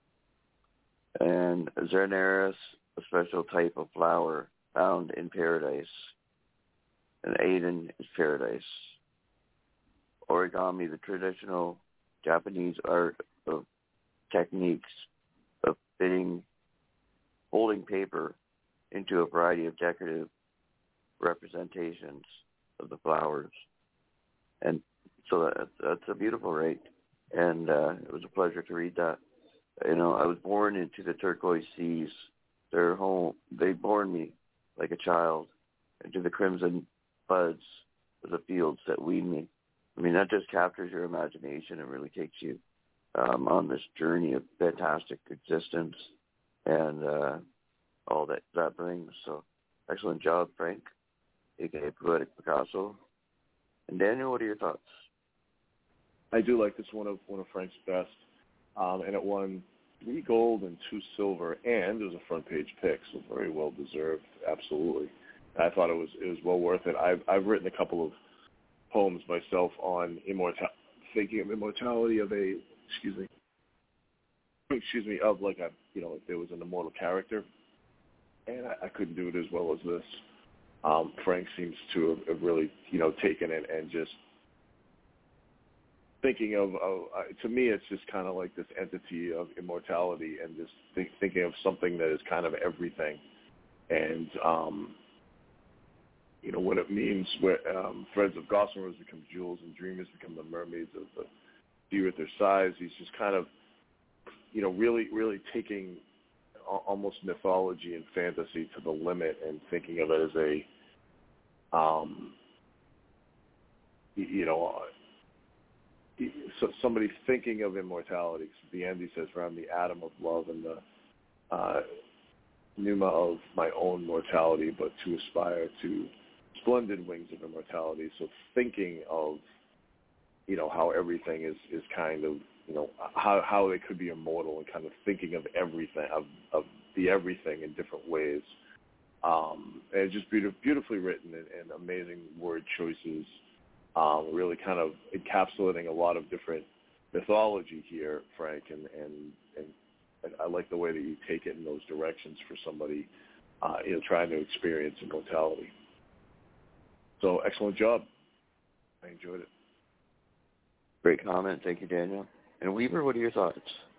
And Zerneris, a special type of flower found in paradise. And Aden is paradise. Origami, the traditional Japanese art of techniques of fitting, folding paper into a variety of decorative representations of the flowers. And so that, that's a beautiful rite. And uh, it was a pleasure to read that. You know, I was born into the turquoise seas. Their home, they born me like a child into the crimson buds of the fields that weed me. I mean, that just captures your imagination and really takes you um, on this journey of fantastic existence and uh, all that that brings. So, excellent job, Frank, a k a. Poetic Picasso. And Daniel, what are your thoughts? I do like this one of one of Frank's best, um, and it won three gold and two silver, and it was a front page pick, so very well deserved. Absolutely, I thought it was it was well worth it. I've I've written a couple of poems myself on immortal, thinking of immortality of a excuse me, excuse me of like a you know if there was an immortal character, and I, I couldn't do it as well as this. Um, Frank seems to have, have really you know taken it and just thinking of, of uh, to me it's just kind of like this entity of immortality and just think, thinking of something that is kind of everything, and um, you know what it means where um, threads of gossamers become jewels and dreamers become the mermaids of the deer at their size. He's just kind of you know really really taking almost mythology and fantasy to the limit and thinking of it as a um, you know so somebody thinking of immortality. At the end he says, around the atom of love and the uh, pneuma of my own mortality, but to aspire to splendid wings of immortality. So thinking of, you know, how everything is, is kind of, you know, how how they could be immortal and kind of thinking of everything, of, of the everything in different ways. Um, and it's just beautiful, beautifully written and, and amazing word choices. Um, really kind of encapsulating a lot of different mythology here, Frank, and, and, and I like the way that you take it in those directions for somebody, uh, you know, trying to experience immortality. So excellent job. I enjoyed it. Great comment. Thank you, Daniel. And Weaver, what are your thoughts?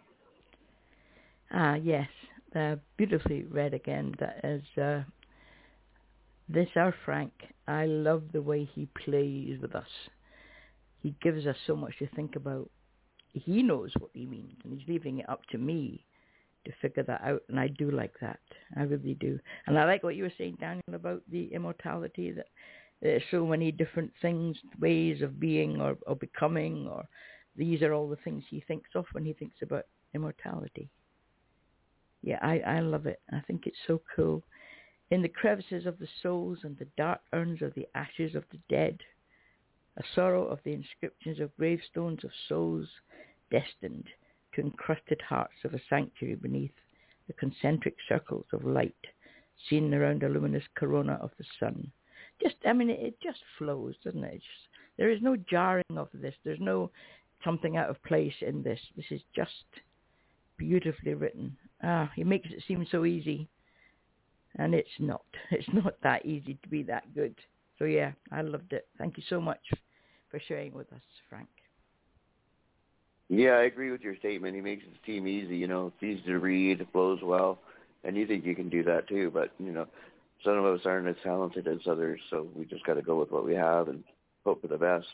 Ah, yes. Uh, beautifully read again. That is uh, this our Frank. I love the way he plays with us. He gives us so much to think about. He knows what he means, and he's leaving it up to me to figure that out, and I do like that. I really do. And I like what you were saying, Daniel, about the immortality, that there's so many different things, ways of being or, or becoming, or these are all the things he thinks of when he thinks about immortality. Yeah, I, I love it. I think it's so cool. In the crevices of the souls and the dark urns of the ashes of the dead, a sorrow of the inscriptions of gravestones of souls destined to encrusted hearts of a sanctuary beneath the concentric circles of light seen around a luminous corona of the sun. Just, I mean, it, it just flows, doesn't it? It's just, there is no jarring of this. There's no something out of place in this. This is just beautifully written. Ah, he makes it seem so easy. And it's not. It's not that easy to be that good. So yeah, I loved it. Thank you so much for sharing with us, Frank. Yeah, I agree with your statement. He makes it seem easy. You know, it's easy to read, it flows well, and you think you can do that too. But, you know, some of us aren't as talented as others, so we just got to go with what we have and hope for the best.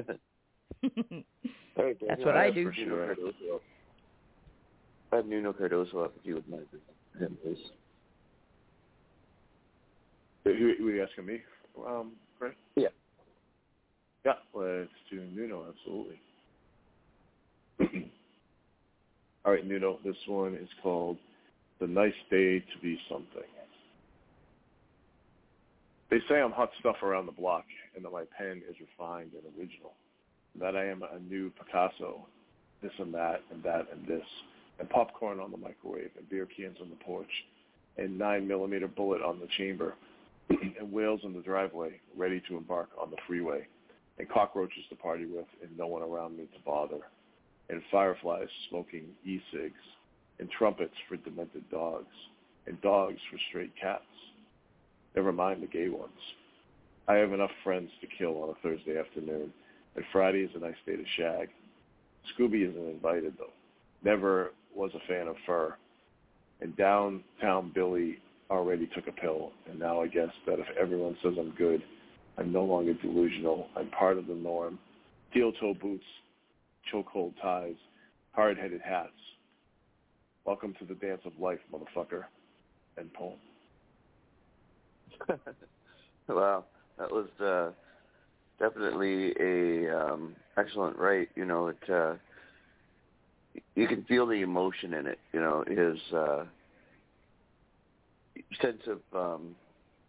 All right, that's what I, I do. Sure. I have Nuno Cardoso up if you would mind him, please. Who, who are you asking me, um, Greg? Yeah. Yeah, let's do Nuno, absolutely. All right, Nuno, this one is called The Nice Day to Be Something. They say I'm hot stuff around the block and that my pen is refined and original, that I am a new Picasso, this and that and that and this, and popcorn on the microwave and beer cans on the porch and nine millimeter bullet on the chamber and whales in the driveway ready to embark on the freeway. and cockroaches to party with, and no one around me to bother, and fireflies smoking e-cigs, and trumpets for demented dogs, and dogs for straight cats. Never mind the gay ones. I have enough friends to kill on a Thursday afternoon, and Friday is a nice day to shag. Scooby isn't invited, though. Never was a fan of fur. And downtown Billy already took a pill, and now I guess that if everyone says I'm good, I'm no longer delusional. I'm part of the norm. Steel-toe boots, chokehold ties, hard-headed hats. Welcome to the dance of life, motherfucker. End poem. Wow, that was uh, definitely a um, excellent write. You know, it uh, you can feel the emotion in it. You know, his uh, sense of um,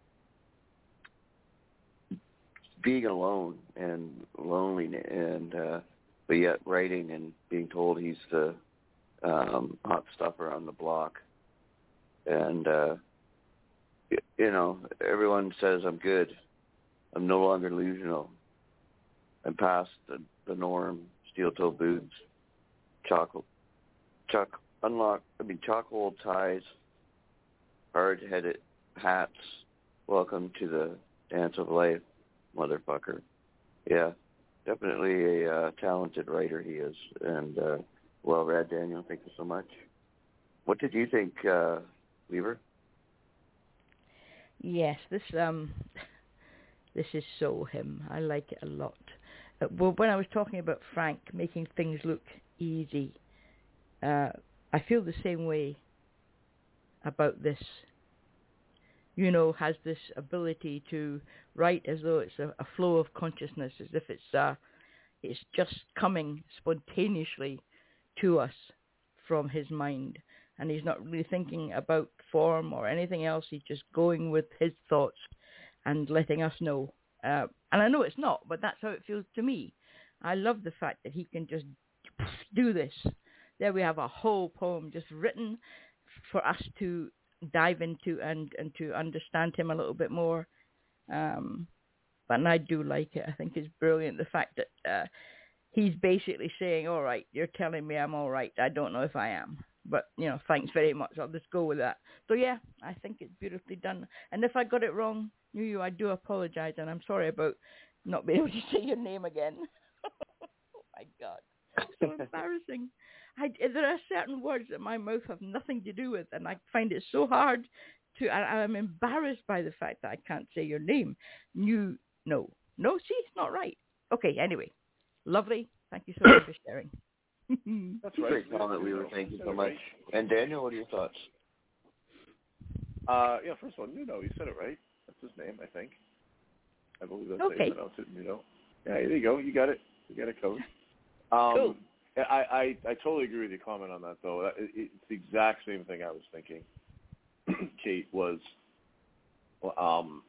being alone and lonely, and uh, but yet writing and being told he's the um, hot stuffer on the block, and uh, you know, everyone says I'm good. I'm no longer delusional. I'm past the, the norm. Steel-toe boots, chocolate, choc, unlock. I mean, chocolate ties, hard-headed hats. Welcome to the dance of life, motherfucker. Yeah, definitely a uh, talented writer he is, and uh, well read, Daniel. Thank you so much. What did you think, uh, Weaver? Yes, this um, this is so him. I like it a lot. Uh, well, when I was talking about Frank making things look easy, uh, I feel the same way about this. You know, has this ability to write as though it's a, a flow of consciousness, as if it's uh, it's just coming spontaneously to us from his mind. And he's not really thinking about form or anything else. He's just going with his thoughts and letting us know. Uh, and I know it's not, but that's how it feels to me. I love the fact that he can just do this. There we have a whole poem just written for us to dive into and, and to understand him a little bit more. Um, but and I do like it. I think it's brilliant, the fact that uh, he's basically saying, all right, you're telling me I'm all right. I don't know if I am. But, you know, thanks very much. I'll just go with that. So, yeah, I think it's beautifully done. And if I got it wrong, New You, I do apologize. And I'm sorry about not being able to say your name again. Oh, my God. So embarrassing. I, there are certain words that my mouth have nothing to do with, and I find it so hard to, I, I'm embarrassed by the fact that I can't say your name. New, no. No, see, it's not right. Okay, anyway. Lovely. Thank you so much for sharing. That's right. Great comment, Weaver. Thank you so much. And Daniel, what are your thoughts? Uh, yeah, first of all, Nuno, you said it right. That's his name, I think. I believe that's okay. how you pronounce it, Nuno. Yeah, there you go. You got it. You got it covered. Um, cool. I, I, I totally agree with your comment on that, though. It, it's the exact same thing I was thinking, Kate, was um,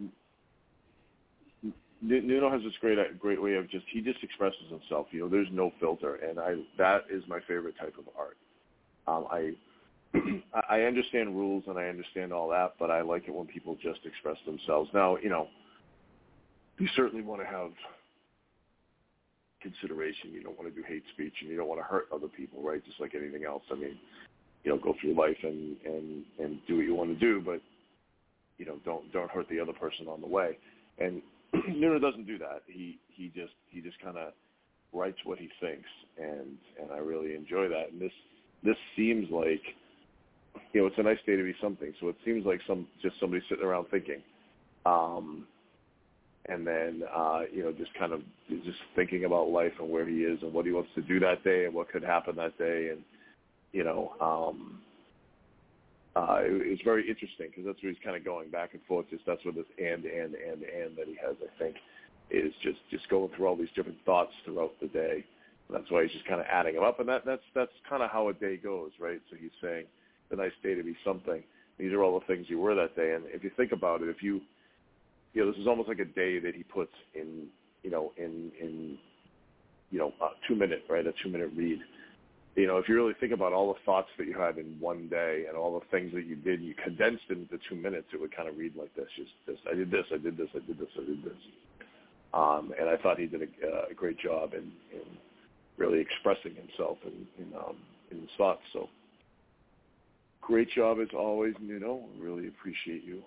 Nuno has this great great way of just, he just expresses himself. You know, there's no filter, and I that is my favorite type of art. Um, I I understand rules and I understand all that, but I like it when people just express themselves. Now, you know, you certainly want to have consideration. You don't want to do hate speech, and you don't want to hurt other people, right? Just like anything else. I mean, you know, go through life and and and do what you want to do, but you know, don't don't hurt the other person on the way. And Nuno doesn't do that. He he just he just kind of writes what he thinks, and and I really enjoy that. And this this seems like, you know, it's a nice day to be something. So it seems like some just somebody sitting around thinking, um, and then uh, you know, just kind of just thinking about life and where he is and what he wants to do that day and what could happen that day, and you know. Um, Uh, it, it's very interesting because that's where he's kind of going back and forth. Just that's where this and and and and that he has, I think, is just, just going through all these different thoughts throughout the day. And that's why he's just kind of adding them up, and that that's that's kind of how a day goes, right? So he's saying the nice day to be something. These are all the things you were that day, and if you think about it, if you you know, this is almost like a day that he puts in, you know, in in you know, a two minute right, a two minute read. You know, if you really think about all the thoughts that you had in one day and all the things that you did, you condensed into two minutes, it would kind of read like this. Just this, I did this, I did this, I did this, I did this. Um, and I thought he did a, uh, a great job in, in really expressing himself in, in, um, in his thoughts. So great job as always, Nuno. Really appreciate you.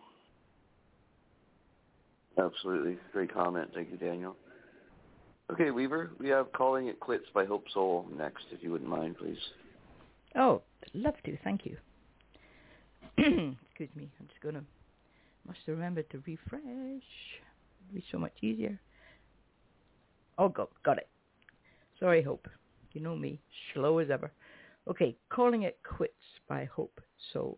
Absolutely. Great comment. Thank you, Daniel. Okay, Weaver, we have Calling It Quits by Hope Soul next, if you wouldn't mind, please. Oh, love to. Thank you. Excuse me. I'm just going to, must remember to refresh. It'll be so much easier. Oh, got, got it. Sorry, Hope. You know me. Slow as ever. Okay, Calling It Quits by Hope Soul.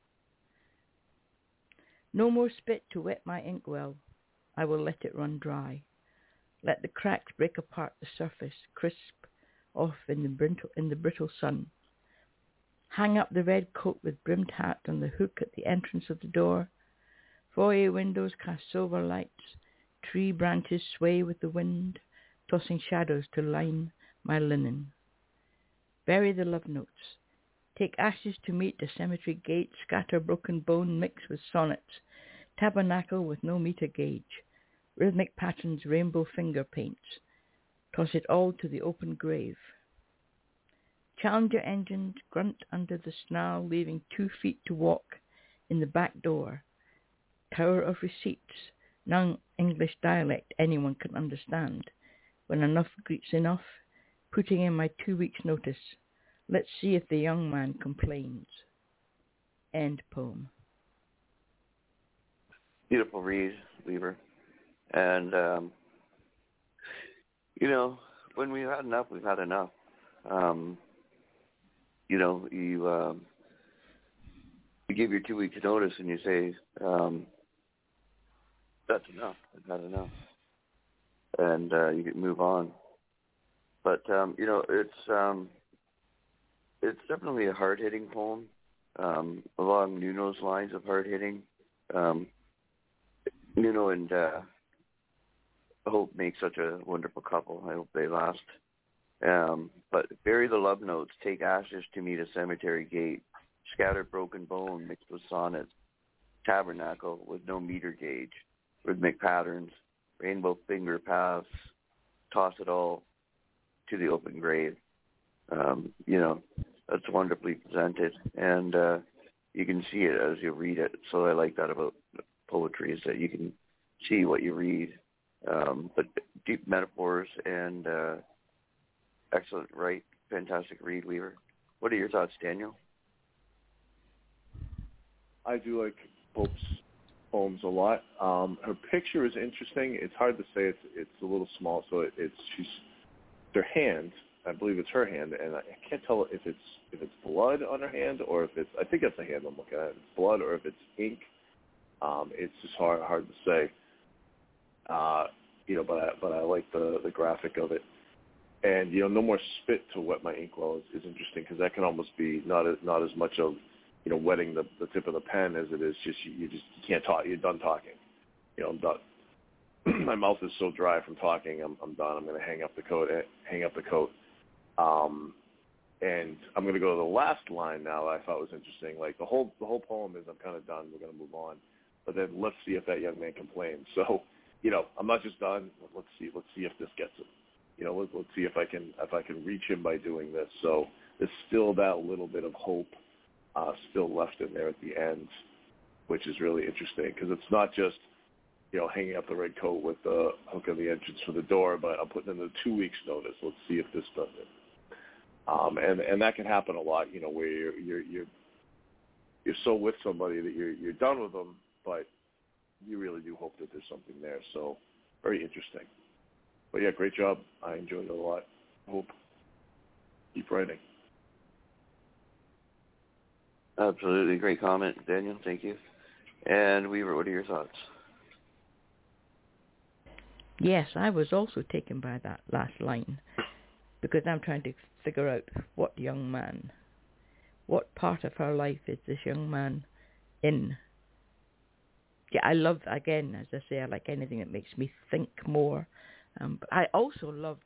No more spit to wet my inkwell. I will let it run dry. Let the cracks break apart the surface, crisp off in the brittle, in the brittle sun. Hang up the red coat with brimmed hat on the hook at the entrance of the door. Foyer windows cast silver lights. Tree branches sway with the wind, tossing shadows to line my linen. Bury the love notes. Take ashes to meet the cemetery gate. Scatter broken bone mixed with sonnets. Tabernacle with no meter gauge. Rhythmic patterns, rainbow finger paints. Toss it all to the open grave. Challenger engines grunt under the snarl, leaving two feet to walk in the back door. Tower of receipts, none English dialect anyone can understand. When enough greets enough, putting in my two weeks' notice. Let's see if the young man complains. End poem. Beautiful read, Weaver. And, um, you know, when we've had enough, we've had enough. Um, you know, you, um, you give your two weeks notice and you say, um, that's enough. I've had enough. And uh, you can move on. But, um, you know, it's um, it's definitely a hard-hitting poem, um, along Nuno's lines of hard-hitting. Um, Nuno and uh, Hope make such a wonderful couple. I hope they last. Um, but bury the love notes, take ashes to meet a cemetery gate, scatter broken bone mixed with sonnets, tabernacle with no meter gauge, rhythmic patterns, rainbow finger paths, toss it all to the open grave. Um, you know, that's wonderfully presented, and uh, you can see it as you read it. So I like that about poetry, is that you can see what you read. Um, but deep metaphors and uh, excellent, right? Fantastic read, Weaver. What are your thoughts, Daniel? I do like Hope's poems a lot. Um, her picture is interesting. It's hard to say. It's it's a little small, so it, it's she's her hand. I believe it's her hand, and I can't tell if it's if it's blood on her hand or if it's. I think that's the hand I'm looking at. If it's blood or if it's ink. Um, it's just hard hard to say. Uh, you know, but I, but I like the, the graphic of it. And you know, no more spit to wet my inkwell is, is interesting because that can almost be not as, not as much of you know wetting the, the tip of the pen as it is just you, you just you can't talk. You're done talking. You know, I'm done. My mouth is so dry from talking. I'm I'm done. I'm going to hang up the coat. Hang up the coat. Um, and I'm going to go to the last line now. That I thought was interesting. Like the whole the whole poem is I'm kind of done. We're going to move on. But then let's see if that young man complains. So, you know, I'm not just done. Let's see. Let's see if this gets him. You know, let's, let's see if I can if I can reach him by doing this. So there's still that little bit of hope uh, still left in there at the end, which is really interesting because it's not just you know hanging up the red coat with the hook on the entrance for the door, but I'm putting in the two weeks notice. Let's see if this does it. Um, and and that can happen a lot. You know, where you're you're you're you're so with somebody that you're you're done with them, but you really do hope that there's something there. So very interesting. But yeah, great job. I enjoyed it a lot. Hope. Keep writing. Absolutely. Great comment, Daniel. Thank you. And Weaver, what are your thoughts? Yes, I was also taken by that last line because I'm trying to figure out what young man, what part of her life is this young man in. Yeah, I love, again, as I say, I like anything that makes me think more. Um, but I also loved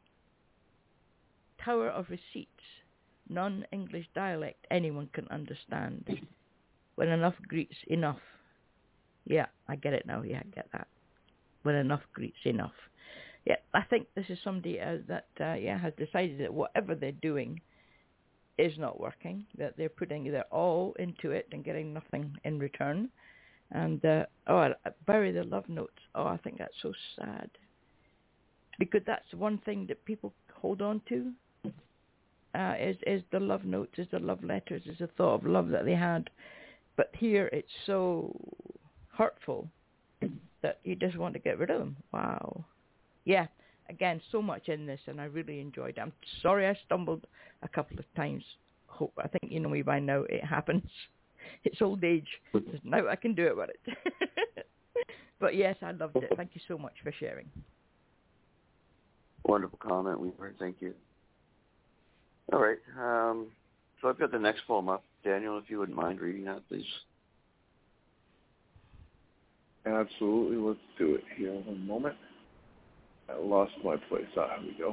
Tower of Receipts, non-English dialect anyone can understand. When enough greets enough. Yeah, I get it now. Yeah, I get that. when enough greets enough. Yeah, I think this is somebody uh, that uh, yeah has decided that whatever they're doing is not working, that they're putting their all into it and getting nothing in return. And, uh, oh, I bury the love notes. Oh, I think that's so sad. Because that's one thing that people hold on to, uh, is, is the love notes, is the love letters, is the thought of love that they had. But here it's so hurtful that you just want to get rid of them. Wow. Yeah, again, so much in this, and I really enjoyed it. I'm sorry I stumbled a couple of times. Hope I think you know me by now. It happens. It's old age. Now I can do it with it. But yes, I loved it. Thank you so much for sharing. Wonderful comment, Weaver. Thank you. All right. Um, so I've got the next poem up. Daniel, if you wouldn't mind reading that, please. Absolutely. Let's do it here in a moment. I lost my place. Ah, here we go.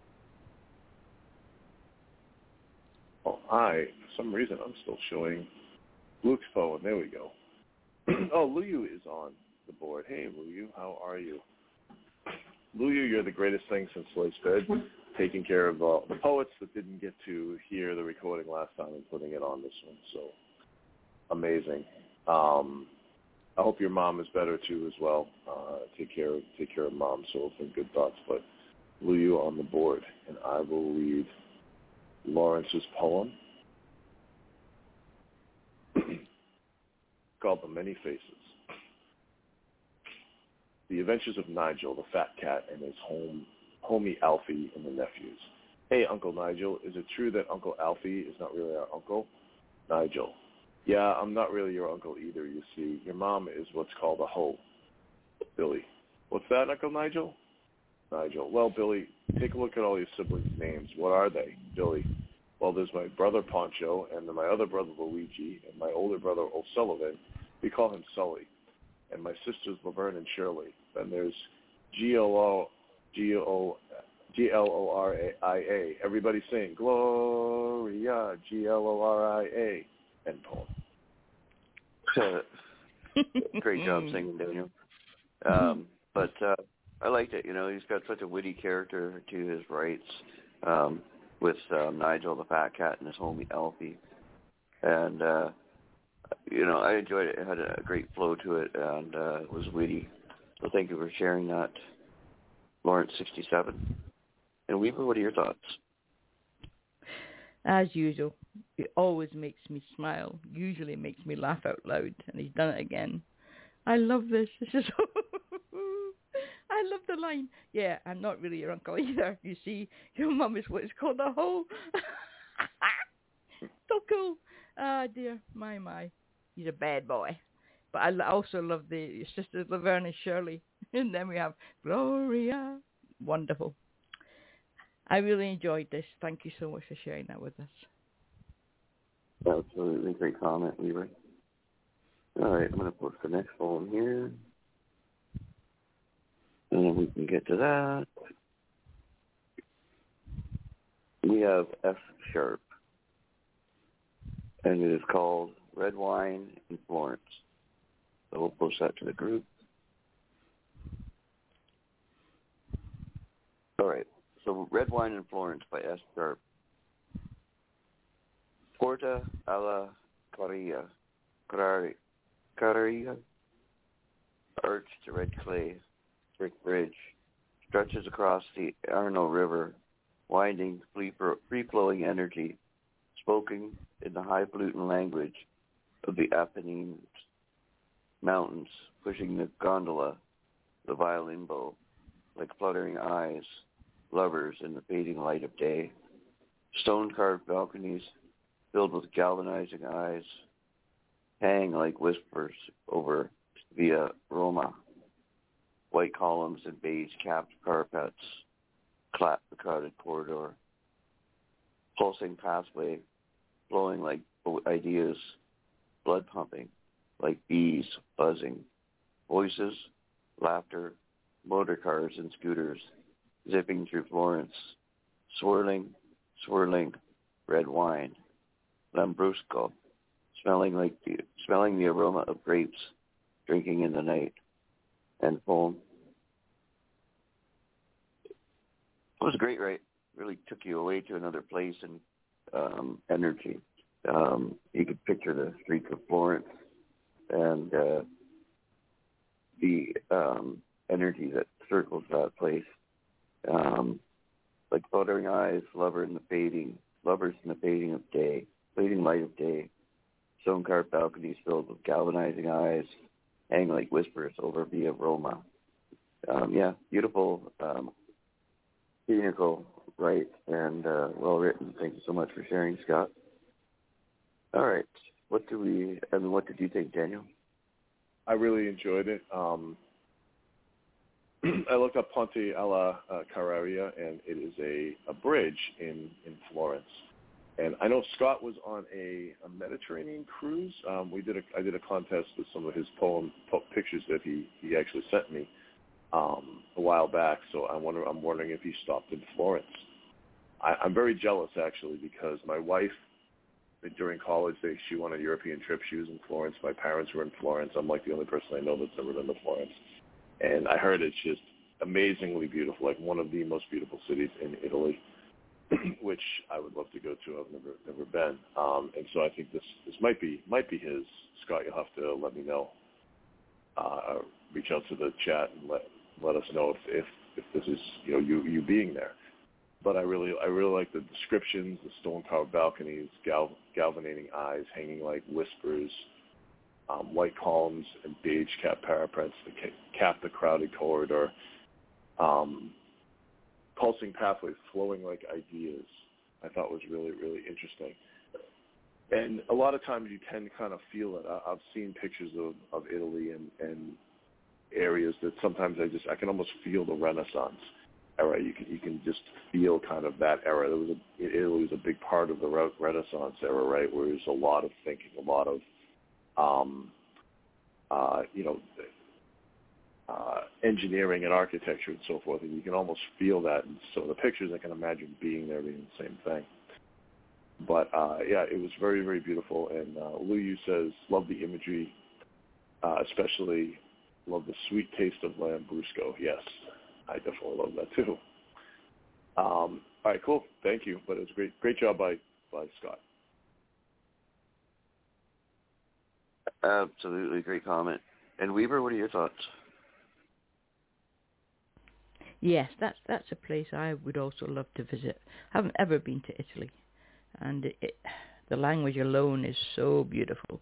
Oh, I, for some reason, I'm still showing Luke's phone. There we go. Oh, Luyu is on the board. Hey, Luyu, how are you? Luyu, you're the greatest thing since sliced bread, taking care of uh, the poets that didn't get to hear the recording last time and putting it on this one. So amazing. Um, I hope your mom is better too as well. Uh, take care of take care of mom, souls and good thoughts. But Luyu on the board, and I will read Lawrence's poem called The Many Faces. The Adventures of Nigel, the Fat Cat, and his home, homie Alfie and the nephews. Hey, Uncle Nigel, is it true that Uncle Alfie is not really our uncle? Nigel. Yeah, I'm not really your uncle either, you see. Your mom is what's called a hoe. Billy. What's that, Uncle Nigel? Nigel. Well, Billy, take a look at all your siblings' names. What are they? Billy. Well, there's my brother Poncho, and then my other brother Luigi, and my older brother O'Sullivan. We call him Sully. And my sisters Laverne and Shirley. Then there's G L O G O G L O R I A. Everybody sing Gloria, G L O R I A. End poem. Great job singing, Daniel. Um, but uh, I liked it. You know, he's got such a witty character to his rights, um, with um, Nigel the Fat Cat and his homie Alfie. And, uh, you know, I enjoyed it. It had a great flow to it, and uh, it was witty. So thank you for sharing that, Lawrence sixty-seven. And Weaver, what are your thoughts? As usual, it always makes me smile. Usually makes me laugh out loud, and he's done it again. I love this. This is so I love the line. Yeah, I'm not really your uncle either. You see, your mum is what is called a hoe. So cool. Ah, dear. My, my. He's a bad boy. But I also love the sisters Laverne and Shirley. And then we have Gloria. Wonderful. I really enjoyed this. Thank you so much for sharing that with us. Absolutely. Great comment, Weaver. All right, I'm going to post the next poem here. And then we can get to that. We have F Sharp. And it is called Red Wine in Florence. So we'll post that to the group. All right. So Red Wine in Florence by S. Sharp. Porta alla Carria. Carria. Carria. Arched red clay. Brick bridge. Stretches across the Arno River. Winding, free-flowing energy. Spoken in the highfalutin language of the Apennines Mountains, pushing the gondola, the violin bow, like fluttering eyes, lovers in the fading light of day. Stone-carved balconies filled with galvanizing eyes hang like whispers over Via Roma. White columns and beige-capped parapets clap the crowded corridor. Pulsing pathway flowing like ideas, blood pumping, like bees buzzing, voices, laughter, motor cars and scooters zipping through Florence, swirling, swirling, red wine, Lambrusco, smelling like the, smelling the aroma of grapes, drinking in the night, and poem. was great, right? Really took you away to another place and um, energy. Um, you could picture the streets of Florence and uh, the um, energy that circles that place. Um, like fluttering eyes, lover in the fading, lovers in the fading of day, fading light of day, stone-carved balconies filled with galvanizing eyes, hang like whispers over Via Roma. Um, yeah, beautiful, um, cynical, right, and uh, well written. Thank you so much for sharing, Scott. All right, what do we? I mean, what did you think, Daniel? I really enjoyed it. Um, I looked up Ponte alla uh, Carraria, and it is a, a bridge in, in Florence. And I know Scott was on a, a Mediterranean cruise. Um, we did a, I did a contest with some of his poem po- pictures that he, he actually sent me um, a while back. So I wonder, I'm wondering if he stopped in Florence. I, I'm very jealous, actually, because my wife, during college, they, she went on a European trip. She was in Florence. My parents were in Florence. I'm like the only person I know that's ever been to Florence. And I heard it's just amazingly beautiful, like one of the most beautiful cities in Italy, which I would love to go to. I've never never been. Um, and so I think this, this might be might be his. Scott, you'll have to let me know. Uh, reach out to the chat and let let us know if, if, if this is, you know, you, you being there. But I really I really like the descriptions, the stone-carved balconies, gal, galvanating eyes, hanging like whispers, um, white columns and beige cap parapets that cap the crowded corridor, um, pulsing pathways flowing like ideas. I thought was really, really interesting. And a lot of times you can kind of feel it. I, I've seen pictures of, of Italy and, and areas that sometimes I just I can almost feel the Renaissance era. You can you can just feel kind of that era. There was a, Italy was a big part of the Re- Renaissance era, right? Where there's a lot of thinking, a lot of um, uh, you know, uh, engineering and architecture and so forth, and you can almost feel that. And so the pictures, I can imagine being there being the same thing. But uh, yeah, it was very, very beautiful. And uh, Luyu says, love the imagery, uh, especially love the sweet taste of Lambrusco. Yes, I definitely love that too. Um, all right, cool. Thank you. But it was great, great job by, by Scott. Absolutely, great comment. And Weaver, what are your thoughts? Yes, that's that's a place I would also love to visit. I haven't ever been to Italy, and it, it, the language alone is so beautiful.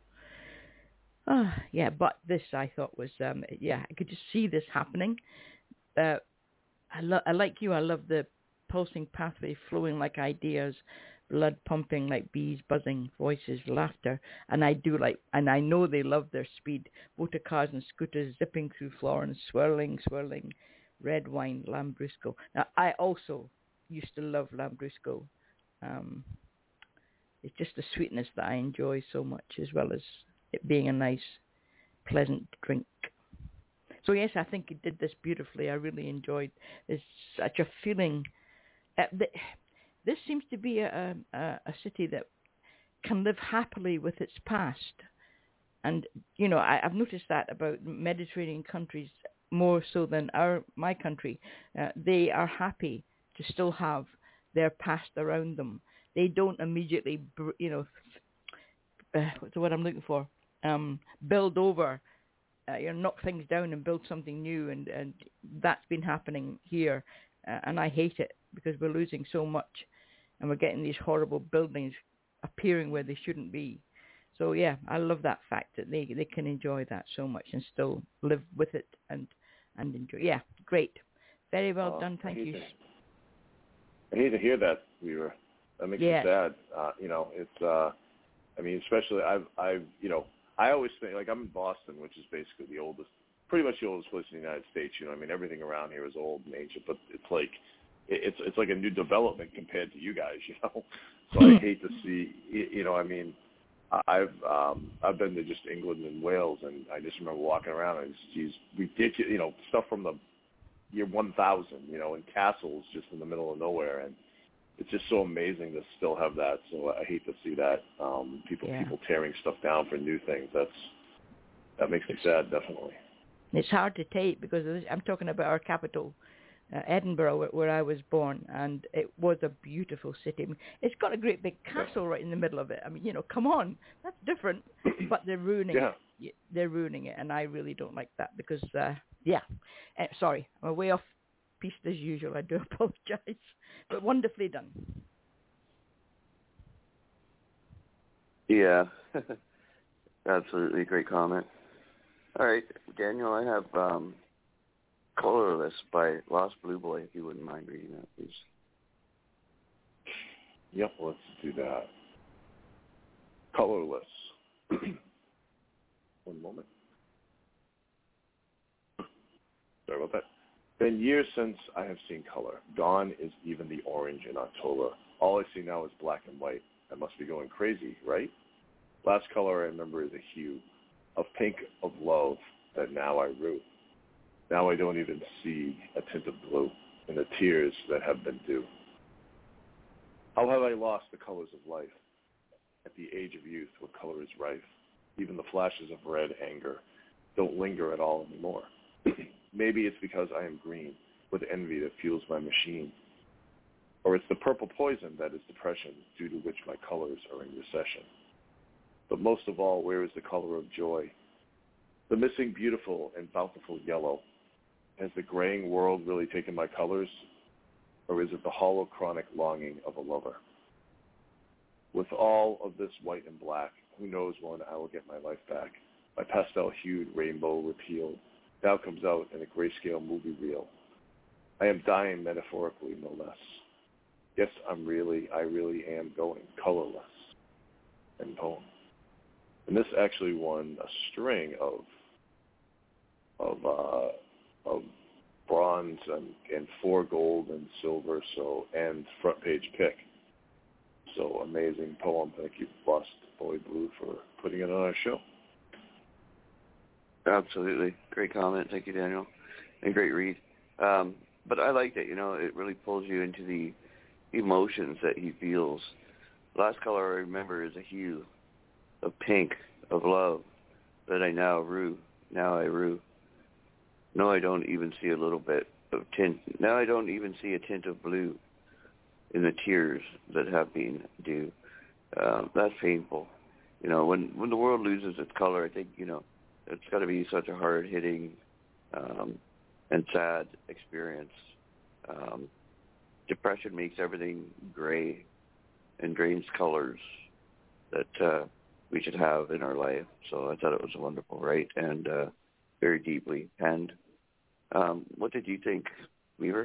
Ah, yeah, but this I thought was, um, yeah, I could just see this happening. Uh, I, lo- I like you, I love the pulsing pathway flowing like ideas, blood pumping like bees buzzing, voices, laughter, and I do like, and I know they love their speed, motor cars and scooters zipping through Florence, swirling, swirling, red wine, Lambrusco. Now, I also used to love Lambrusco. Um, it's just the sweetness that I enjoy so much, as well as it being a nice, pleasant drink. So yes, I think it did this beautifully. I really enjoyed. There's such a feeling. Uh, th- this seems to be a, a, a city that can live happily with its past. And, you know, I, I've noticed that about Mediterranean countries more so than our my country. Uh, they are happy to still have their past around them. They don't immediately, you know, uh, what's the word I'm looking for? Um, build over, uh, you know, knock things down and build something new. And, and that's been happening here. Uh, and I hate it because we're losing so much and we're getting these horrible buildings appearing where they shouldn't be. So, yeah, I love that fact that they, they can enjoy that so much and still live with it and, and enjoy. Yeah, great. Very well uh, done. Thank I you. To, I hate to hear that, Weaver. That makes yeah. me sad. Uh, you know, it's, uh, I mean, especially I've, I've, you know, I always think, like, I'm in Boston, which is basically the oldest, pretty much the oldest place in the United States. You know, I mean, everything around here is old and ancient, but it's like, it's it's like a new development compared to you guys, you know. So I hate to see, you know, I mean, I've um, I've been to just England and Wales, and I just remember walking around and it's geez, ridiculous, you know, stuff from the year one thousand, you know, in castles just in the middle of nowhere, and it's just so amazing to still have that. So I hate to see that um, people yeah. people tearing stuff down for new things. That's that makes me sad, definitely. It's hard to take because I'm talking about our capital. uh, Edinburgh, where, where I was born, and it was a beautiful city. I mean, it's got a great big castle right in the middle of it. I mean, you know, come on, that's different, but they're ruining yeah. it. They're ruining it, and I really don't like that because, uh, yeah, uh, sorry, I'm way off piste as usual. I do apologize, but wonderfully done. Yeah, absolutely great comment. All right, Daniel, I have um, Colorless by Lost Blue Boy, if you wouldn't mind reading that, please. Yep, let's do that. Colorless. One moment. Sorry about that. Been years since I have seen color. Gone is even the orange in October. All I see now is black and white. I must be going crazy, right? Last color I remember is a hue of pink of love that now I rue. Now I don't even see a tint of blue in the tears that have been due. How have I lost the colors of life? At the age of youth, where color is rife, even the flashes of red anger don't linger at all anymore. Maybe it's because I am green, with envy that fuels my machine. Or it's the purple poison that is depression, due to which my colors are in recession. But most of all, where is the color of joy? The missing beautiful and bountiful yellow. Has the graying world really taken my colors? Or is it the hollow chronic longing of a lover? With all of this white and black, who knows when I will get my life back? My pastel-hued rainbow repealed now comes out in a grayscale movie reel. I am dying metaphorically, no less. Yes, I'm really, I really am going colorless. And poem. And this actually won a string of of uh, of bronze and, and four gold and silver, so and front page pick. So amazing poem. Thank you, Lost Boy Blue, for putting it on our show. Absolutely. Great comment. Thank you, Daniel. And great read. Um, but I liked it. You know, it really pulls you into the emotions that he feels. Last color I remember is a hue of pink, of love, that I now rue. Now I rue. No, I don't even see a little bit of tint. Now I don't even see a tint of blue in the tears that have been due. Uh, that's painful. You know, when, when the world loses its color, I think, you know, it's got to be such a hard-hitting um, and sad experience. Um, depression makes everything gray and drains colors that uh, we should have in our life. So I thought it was wonderful, right? And uh, very deeply penned. Um, what did you think, Weaver?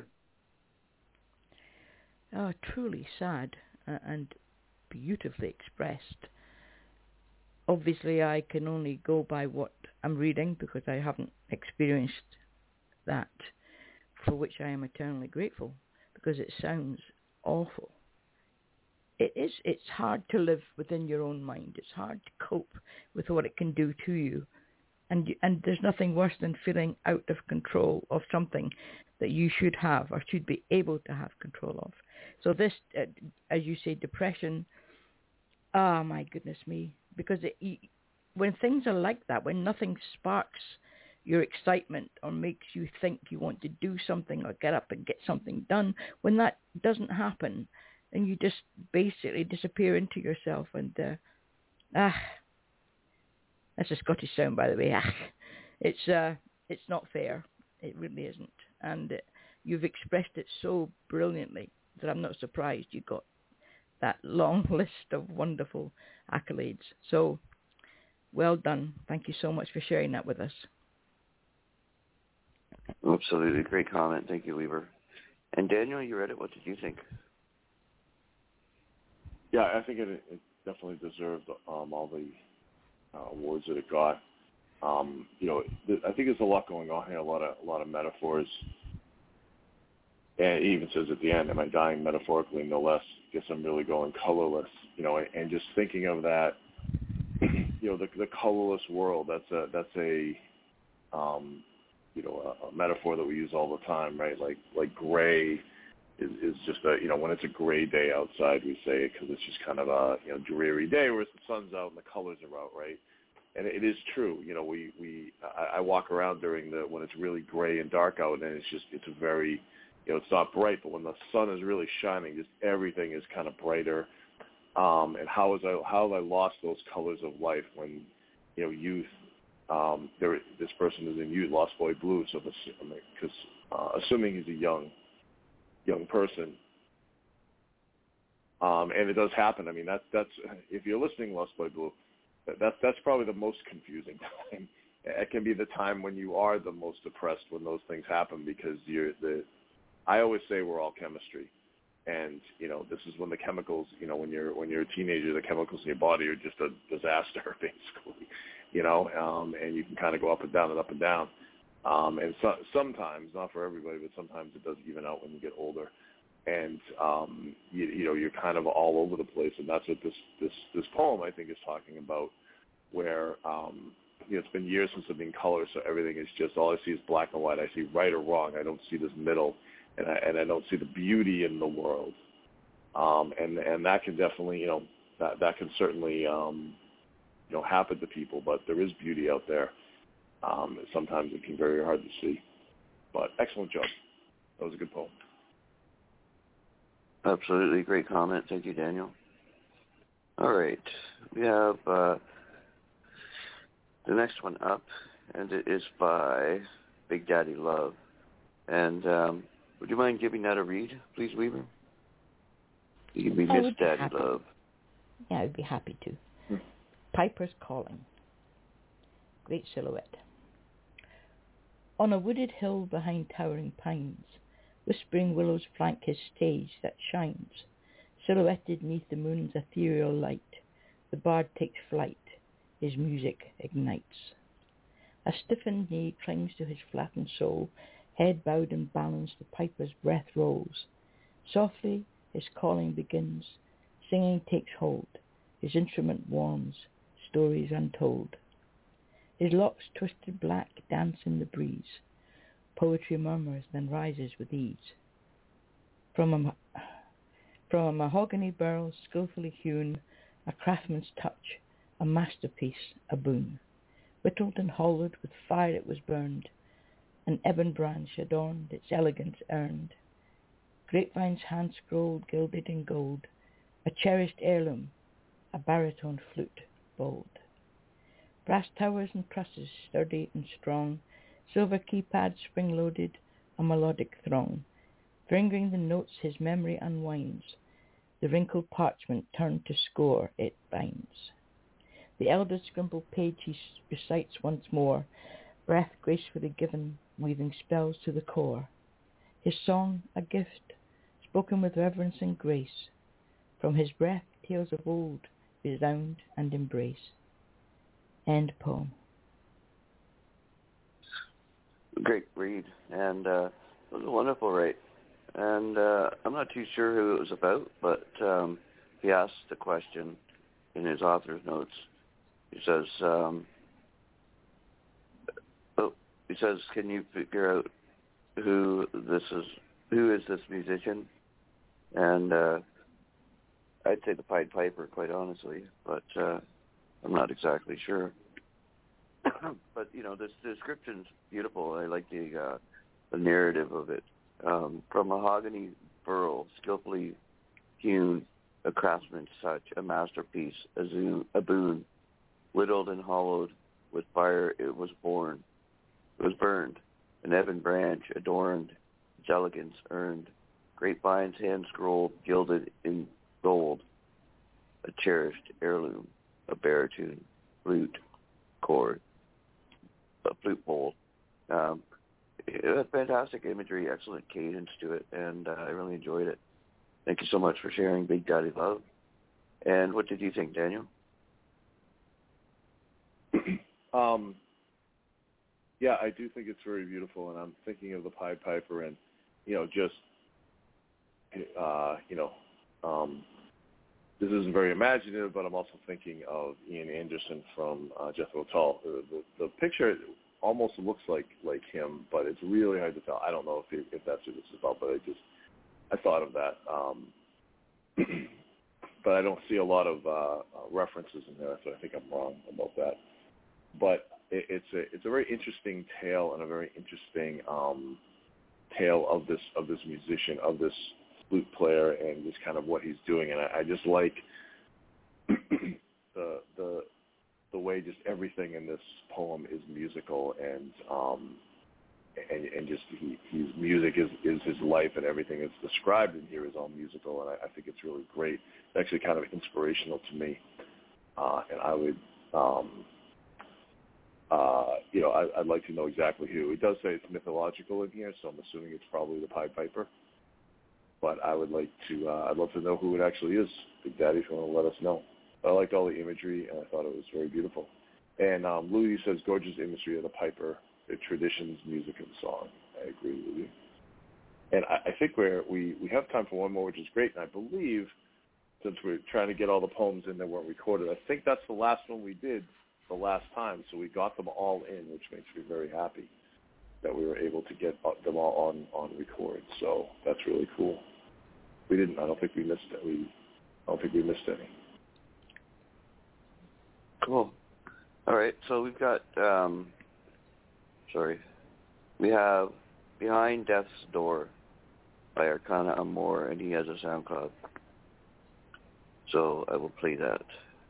Oh, truly sad uh, and beautifully expressed. Obviously, I can only go by what I'm reading because I haven't experienced that, for which I am eternally grateful, because it sounds awful. It is. It's hard to live within your own mind. It's hard to cope with what it can do to you. And, and there's nothing worse than feeling out of control of something that you should have or should be able to have control of. So this, uh, as you say, depression, ah, oh, my goodness me. Because it, when things are like that, when nothing sparks your excitement or makes you think you want to do something or get up and get something done, when that doesn't happen, then you just basically disappear into yourself. And, uh, ah, that's a Scottish sound, by the way. Ah, it's, uh, it's not fair. It really isn't. And uh, you've expressed it so brilliantly that I'm not surprised you got that long list of wonderful accolades. So, well done. Thank you so much for sharing that with us. Absolutely. Great comment. Thank you, Weaver. And Daniel, you read it. What did you think? Yeah, I think it, it definitely deserved um, all the uh, awards that it got. Um, you know, th- I think there's a lot going on here, a lot of a lot of metaphors. And it even says at the end, am I dying metaphorically, no less? Guess I'm really going colorless. You know, and just thinking of that, you know, the, the colorless world, that's a, that's a um, you know, a, a metaphor that we use all the time, right? Like, like gray is, is just a, you know, when it's a gray day outside, we say it because it's just kind of a, you know, dreary day, whereas the sun's out and the colors are out, right? And it is true. You know, we, we I, I walk around during the, when it's really gray and dark out, and it's just, it's a very you know, it's not bright, but when the sun is really shining, just everything is kind of brighter. Um, and how is I how have I lost those colors of life when, you know, youth. Um, there, this person is in youth, Lost Boy Blue. So, because uh, assuming he's a young, young person, um, and it does happen. I mean, that's that's if you're listening, Lost Boy Blue, that, that's that's probably the most confusing time. It can be the time when you are the most depressed when those things happen, because you're the. I always say we're all chemistry, and you know this is when the chemicals. You know, when you're when you're a teenager, the chemicals in your body are just a disaster, basically. You know, um, and you can kind of go up and down and up and down. Um, and so, sometimes, not for everybody, but sometimes it does even out when you get older. And, um, you, you know, you're kind of all over the place. And that's what this, this, this poem, I think, is talking about, where, um, you know, it's been years since I've been color, so everything is just, all I see is black and white. I see right or wrong. I don't see this middle, and I, and I don't see the beauty in the world. Um, and, and that can definitely, you know, that, that can certainly, um, you know, happen to people, but there is beauty out there. Um, sometimes it can be very hard to see. But excellent job. That was a good poem. Absolutely. Great comment. Thank you, Daniel. All right. We have uh, the next one up, and it is by Big Daddy Love. And um, would you mind giving that a read, please, Weaver? You can be Miss Daddy happy. Love. Yeah, I'd be happy to. Piper's Calling. Great silhouette. On a wooded hill behind towering pines, whispering willows flank his stage that shines. Silhouetted neath the moon's ethereal light, the bard takes flight, his music ignites. A stiffened knee clings to his flattened soul, head bowed and balanced, the piper's breath rolls. Softly his calling begins, singing takes hold, his instrument warms, stories untold. His locks twisted black dance in the breeze. Poetry murmurs, then rises with ease. From a, from a mahogany barrel skillfully hewn, a craftsman's touch, a masterpiece, a boon. Whittled and hollowed with fire it was burned, an ebon branch adorned, its elegance earned. Grapevine's hand-scrolled, gilded in gold, a cherished heirloom, a baritone flute bold. Brass towers and trusses, sturdy and strong, silver keypads spring-loaded, a melodic throng. Fingering the notes his memory unwinds, the wrinkled parchment turned to score it binds. The elder scribbled page he recites once more, breath gracefully given, weaving spells to the core. His song, a gift, spoken with reverence and grace. From his breath, tales of old resound and embrace. End poem. Great read, and uh, it was a wonderful write. And uh, I'm not too sure who it was about, but um, he asked the question in his author's notes. He says, um, "Oh, he says, can you figure out who this is? Who is this musician?" And uh, I'd say the Pied Piper, quite honestly, but uh, I'm not exactly sure. But you know, this the description's beautiful. I like the uh, the narrative of it. Um, from mahogany burl, skillfully hewn, a craftsman's touch, a masterpiece, a, zoom, a boon, whittled and hollowed with fire. It was born. It was burned. An ebon branch adorned, its elegance earned. Grapevines hand scrolled, gilded in gold. A cherished heirloom, a baritone, flute, chord, a flute bowl. Um, it had fantastic imagery, excellent cadence to it, and uh, I really enjoyed it. Thank you so much for sharing, Big Daddy Love. And what did you think, Daniel? um, yeah, I do think it's very beautiful, and I'm thinking of the Pied Piper, and you know, just uh, you know, um, this isn't very imaginative, but I'm also thinking of Ian Anderson from uh, Jethro Tull. The, the, the picture almost looks like, like him, but it's really hard to tell. I don't know if it, if that's what this is about, but I just I thought of that. Um, but I don't see a lot of uh, references in there, so I think I'm wrong about that. But it, it's a it's a very interesting tale and a very interesting um, tale of this of this musician, of this flute player, and just kind of what he's doing. And I, I just like the the the way just everything in this poem is musical, and um, and, and just he, his music is, is his life, and everything that's described in here is all musical, and I, I think it's really great. It's actually kind of inspirational to me, uh, and I would, um, uh, you know, I, I'd like to know exactly who. It does say it's mythological in here, so I'm assuming it's probably the Pied Piper, but I would like to, uh, I'd love to know who it actually is. Big Daddy, if you want to let us know. But I liked all the imagery, and I thought it was very beautiful. And um, Louis says, gorgeous imagery of the piper, the traditions, music, and song. I agree with you. And I, I think we're, we we have time for one more, which is great. And I believe, since we're trying to get all the poems in that weren't recorded, I think that's the last one we did the last time. So we got them all in, which makes me very happy that we were able to get them all on, on record. So that's really cool. We didn't, I don't think we missed it. We, I don't think we missed any. Cool. All right, so we've got, um, sorry, we have Behind Death's Door by Arcana Amor, and he has a SoundCloud. So I will play that.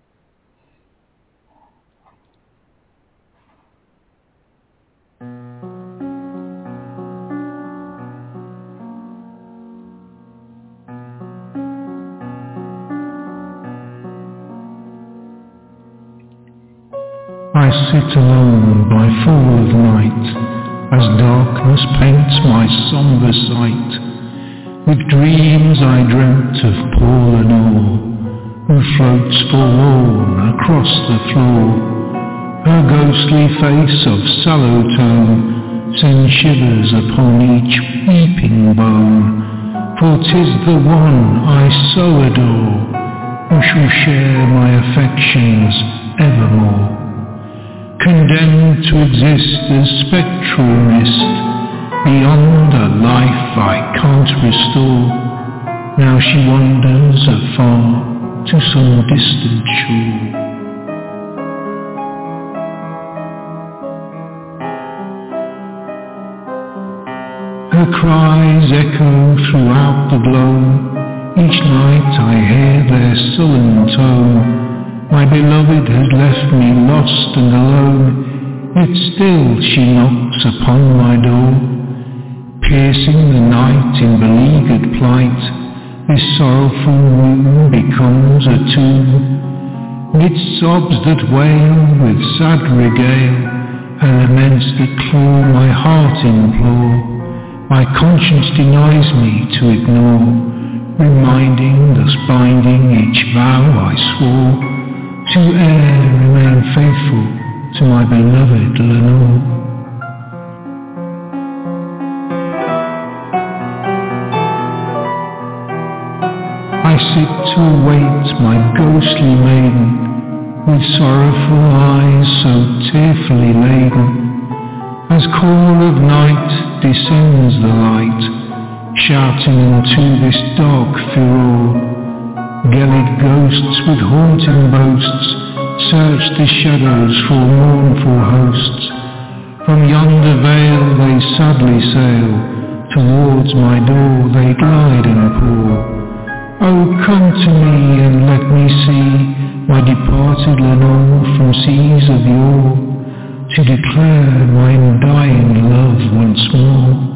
I sit alone by fall of night, as darkness paints my sombre sight. With dreams I dreamt of Paul Lenore, who floats forlorn across the floor. Her ghostly face of sallow tone sends shivers upon each weeping bone. For 'tis the one I so adore, who shall share my affections evermore. Condemned to exist as spectral mist, beyond a life I can't restore. Now she wanders afar to some distant shore. Her cries echo throughout the globe, each night I hear their sullen tone. My beloved has left me lost and alone, yet still she knocks upon my door. Piercing the night in beleaguered plight, this sorrowful room becomes a tomb. Midst sobs that wail with sad regale, and laments that claw my heart implore, my conscience denies me to ignore, reminding, thus binding each vow I swore, to e'er remain faithful to my beloved Lenore. I sit to await my ghostly maiden, with sorrowful eyes so tearfully laden. As call of night descends the light, shouting into this dark furore, gelid ghosts with haunting boasts search the shadows for mournful hosts. From yonder vale they sadly sail, towards my door they glide and pour. Oh, come to me and let me see my departed Lenore from seas of yore, to declare my undying love once more.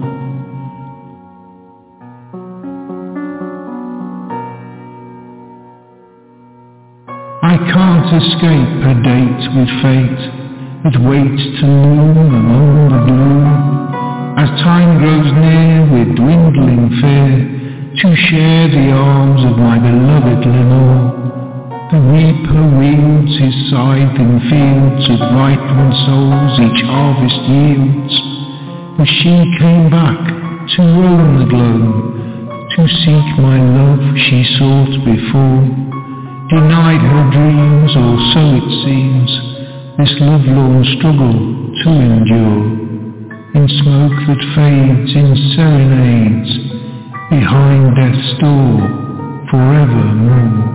I can't escape her date with fate, it waits to loom among the gloom. As time grows near with dwindling fear, to share the arms of my beloved Lenore. The reaper wields his scythe in fields of ripened souls each harvest yields. But she came back to roam the globe, to seek my love she sought before. Denied her dreams, or so it seems, this lovelorn struggle to endure. In smoke that fades in serenades, behind death's door forevermore.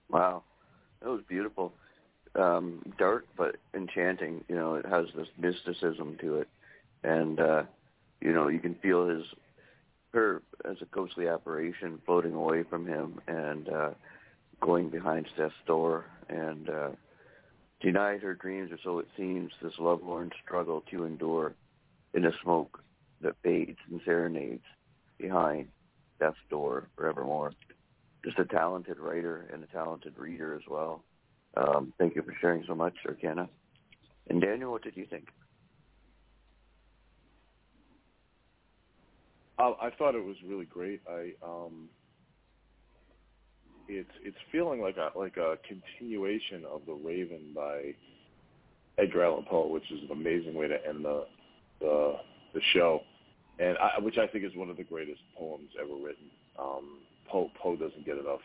Wow, that was beautiful. Um, dark but enchanting. You know, it has this mysticism to it, and uh, you know, you can feel his her as a ghostly apparition floating away from him and uh, going behind Death's door, and uh, denied her dreams, or so it seems. This lovelorn struggle to endure in a smoke that fades and serenades behind Death's door forevermore. Just a talented writer and a talented reader as well. Um, thank you for sharing so much, Arcana. And Daniel, what did you think? Uh, I thought it was really great. I um, it's it's feeling like a like a continuation of The Raven by Edgar Allan Poe, which is an amazing way to end the the, the show, and I, which I think is one of the greatest poems ever written. Um, Poe Poe doesn't get enough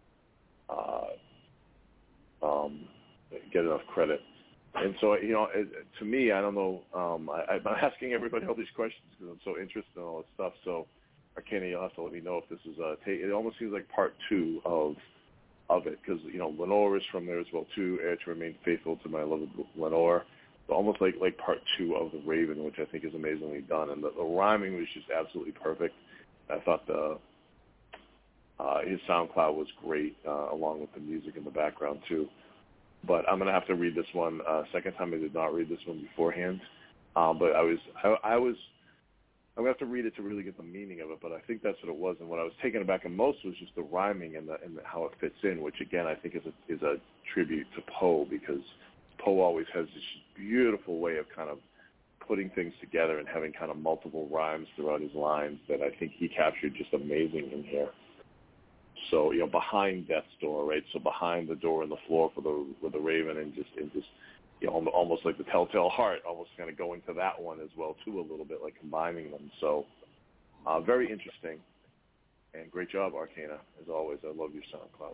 uh, um, get enough credit. And so, you know, it, to me, I don't know, um, I, I'm asking everybody all these questions because I'm so interested in all this stuff. So, Arcana, you'll have to let me know if this is a, it almost seems like part two of of it because, you know, Lenore is from there as well, too, Heir to Remain Faithful to My Beloved Lenore. So almost like, like part two of The Raven, which I think is amazingly done. And the, the rhyming was just absolutely perfect. I thought the uh, his SoundCloud was great, uh, along with the music in the background, too. But I'm going to have to read this one. Uh, second time I did not read this one beforehand. Um, but I was, I, I was, I'm going to have to read it to really get the meaning of it. But I think that's what it was. And what I was taken aback in most was just the rhyming and, the, and the, how it fits in, which again I think is a, is a tribute to Poe because Poe always has this beautiful way of kind of putting things together and having kind of multiple rhymes throughout his lines that I think he captured just amazing in here. So, you know, behind Death's door, right? So behind the door and the floor for the with the Raven, and just and just you know, almost like the Telltale Heart, almost kind of going to that one as well too, a little bit, like combining them. So, uh, very interesting, and great job, Arcana, as always. I love your SoundClouds.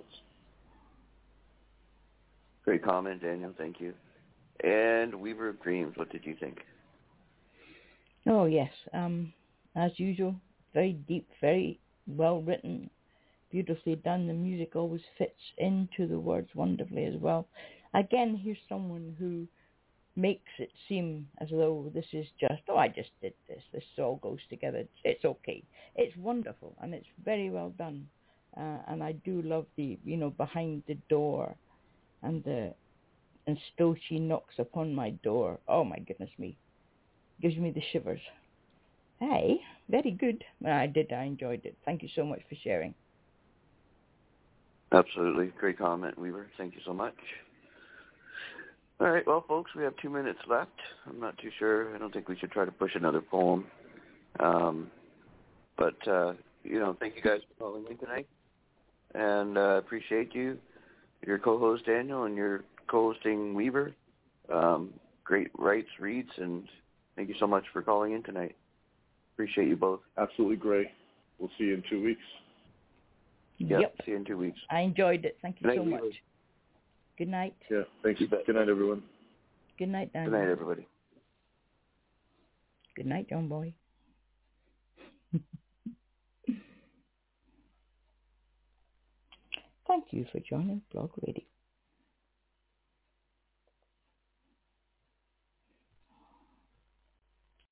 Great comment, Daniel. Thank you. And Weaver of Dreams, what did you think? Oh yes, um, as usual, very deep, very well written. Beautifully done. The music always fits into the words wonderfully as well. Again, here's someone who makes it seem as though this is just, oh, I just did this. This all goes together. It's, it's okay. It's wonderful, and it's very well done. Uh, and I do love the, you know, behind the door, and the, and still she knocks upon my door. Oh my goodness me, gives me the shivers. Hey, very good. I did. I enjoyed it. Thank you so much for sharing. Absolutely. Great comment, Weaver. Thank you so much. All right. Well, folks, we have two minutes left. I'm not too sure. I don't think we should try to push another poem. Um, but, uh, you know, thank you guys for calling in tonight. And uh, appreciate you, your co-host, Daniel, and your co-hosting, Weaver. Um, great writes, reads, and thank you so much for calling in tonight. Appreciate you both. Absolutely great. We'll see you in two weeks. Yep. Yep. See you in two weeks. I enjoyed it. Thank you Good so night, much. Good night. Yeah, thanks. Good night, everyone. Good night, Daniel. Good night, everybody. Good night, John Boy. Thank you for joining Blog Radio.